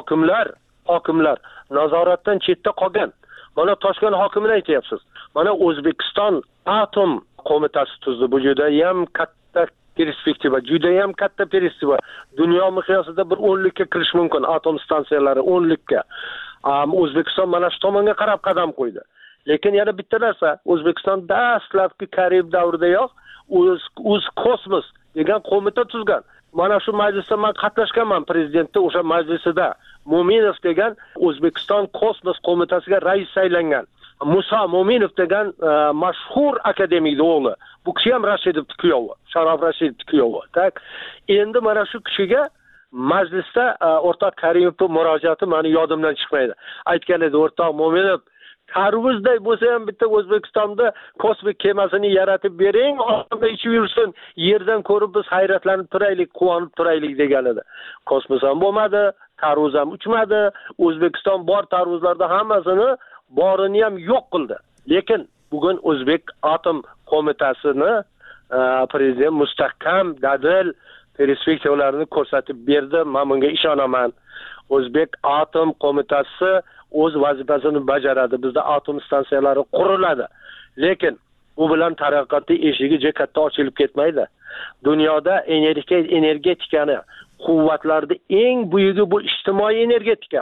Hokimlar nazoratdan chetda qolgan. Mana Toshkent hokimini aytyapsiz. Mana O'zbekiston atom qo'mitasi tuzdi. Bu juda ham katta perspektiva, juda ham katta perspektiva. Dunyo miqyosida bir 10likka kirish mumkin atom stansiyalari 10likka. O'zbekiston mana shu tomonga qarab qadam qo'ydi. Lekin yana bitta narsa, O'zbekiston dastlabki Karib davridayoq o'z kosmos degan qo'mita tuzgan. Mana shu majlisda men qatnashganman, prezidentning o'sha majlisida. Mo'minov degan O'zbekiston kosmos qo'mitasiga rais saylangan. Musa Mo'minov degan mashhur akademik o'g'li. Bu kishi ham Rashidovning kuyovi, Sharof Rashidovning kuyovi. Tak. Endi mana shu kishiga majlisda o'rtoq Karimovning murojaati meni yodimdan chiqmaydi. Aytgan edi o'rtoq Mo'minov, tarvuzday bo'lsa ham bitta O'zbekistonda kosmik kemasini yaratib bering, odamlar ichib yursin, yerdan ko'rib biz hayratlanib turaylik, quvonib turaylik degan edi. Kosmos ham bo'lmadi, tarvuz ham uchmadi. O'zbekiston bor tarvuzlarda hammasini borini ham yo'q qildi. Lekin bugun O'zbek atom qo'mitasini prezident mustahkam, dadil perspektivalarini ko'rsatib berdi. Men bunga ishonaman. O'zbek atom qo'mitasi o'z vazifasini bajaradi. Bizda atom stansiyalari quriladi. Lekin bu bilan taraqqiyotning eshigi juda katta ochilib ketmaydi. Dunyoda energetikani quvvatlarda eng buyugi bu ijtimoiy energetika.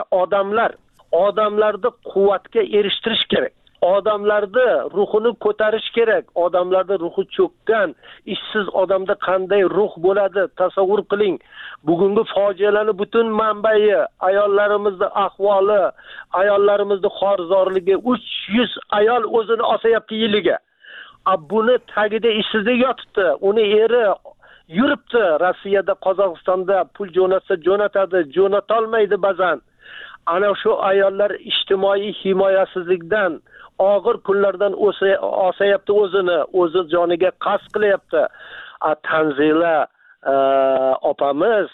Odamlarni quvvatga erishtirish kerak. Odamlarni ruhini ko'tarish kerak. Odamlarda ruhi cho'kkan, ishsiz odamda qanday ruh bo'ladi? Tasavvur qiling. Bugungi fojialarning butun manbai ayollarimizni ahvoli, ayollarimizni xorzorligi, 300 ayol o'zini osayapti yiliga. Buni tagida ishsizlik yotibdi. Uni eri yuribdi. Rossiyada, Qozog'istonda pul jo'natadi, jo'natolmaydi ba'zan. Ana shu ayollar ijtimoiy himoyasizlikdan, og'ir kunlardan osayapti o'zi joniga qasd qilyapti. Tanzila opamiz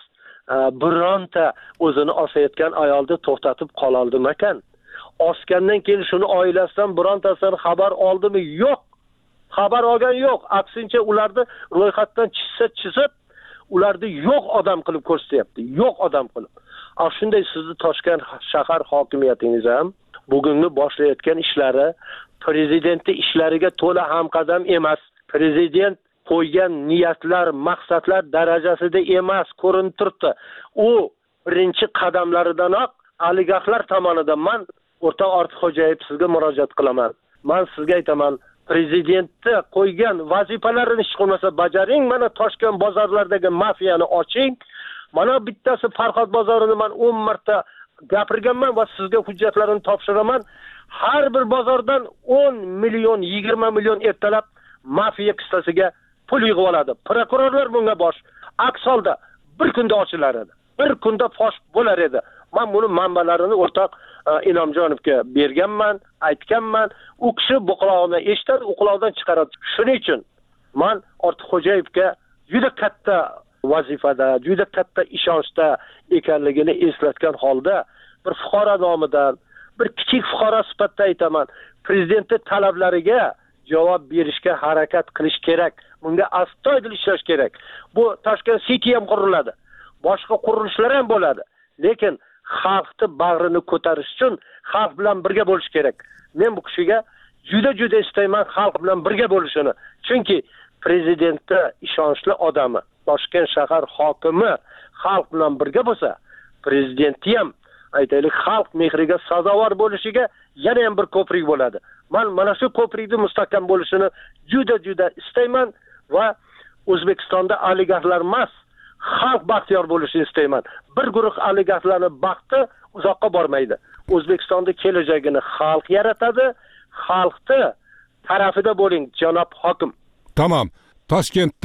bironta o'zini osayotgan ayolni to'xtatib qola oldimikan? Osgandan keyin shuni oilasidan birontasidan xabar oldimi? Yo'q. Xabar olgan yo'q. Aksincha ularni ro'yxatdan chizib, ularni yo'q odam qilib ko'rsatyapti. Yo'q odam qilib. Shunday sizni Toshkent shahar hokimiyatingiz ham bugungi boshlayotgan ishlari prezidentning ishlariga to'la hamqadam emas. Prezident qo'ygan niyatlar, maqsadlar darajasida emas, ko'rinib turibdi. U birinchi qadamlaridanoq oligarxlar tomonidan men o'rtoq Ortiqxo'jayev sizga murojaat qilaman. Men sizga aytaman, prezidentni qo'ygan vazifalarini hech qilmasa bajaring. Mana Toshkent bozorlaridagi mafiyani oching. Mana bittasi Farhod bozorini men 10 marta gapirganman va sizga hujjatlarini topshiraman. Har bir bozordan 10 million, 20 million ertalab mafiya qistasiga pul yig'ib oladi. Prokurorlar bunga bosh. Aks holda bir kunda ochilar edi. Bir kunda fosh bo'lar edi. Men buni manbalarini o'rtoq Inomjonovga berganman, aytganman. U kishi bu quloqdan eshitadi, u quloqdan chiqaradi. Shuning uchun men Ortiqxo'jayevga juda katta vazifada, juda katta ishonchda ekanligini eslatgan holda bir fuqaro nomidan, bir kichik fuqaro sifatida aytaman, prezidentning talablariga javob berishga harakat qilish kerak. Bunga astoydil ishlash kerak. Bu Toshkent City ham quriladi. Boshqa qurilishlar ham bo'ladi. Lekin xalqni bag'rini ko'tarish uchun xalq bilan birga bo'lish kerak. Men bu kishiga juda istayman xalq bilan birga bo'lishini. Chunki prezidentning ishonchli odami, Toshkent shahar hokimi xalq bilan birga bo'lsa, prezidenti ham aytaylik xalq mehriga sazovor bo'lishiga yana ham bir ko'prik bo'ladi. Men mana shu ko'prikning mustahkam bo'lishini juda istayman va O'zbekistonda oligarxlar emas, xalq baxtiyor bo'lishini istayman. Bir guruh oligarxlarning baxti uzoqqa bormaydi. O'zbekistonning kelajagini xalq yaratadi. Xalqni tarafida bo'ling, janob hokim. Tamam. Toshkentdan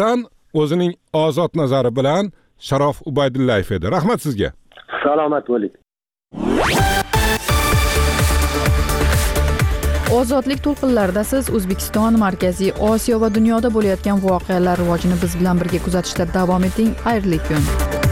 o'zining ozod nazari bilan Sharof Ubaydullayev edi. Rahmat sizga. Salomat bo'ling. Ozodlik to'lqinlarida siz O'zbekiston, Markaziy Osiyo va dunyoda bo'layotgan voqealar rivojini biz bilan birga kuzatishda davom eting. Xayrli kun.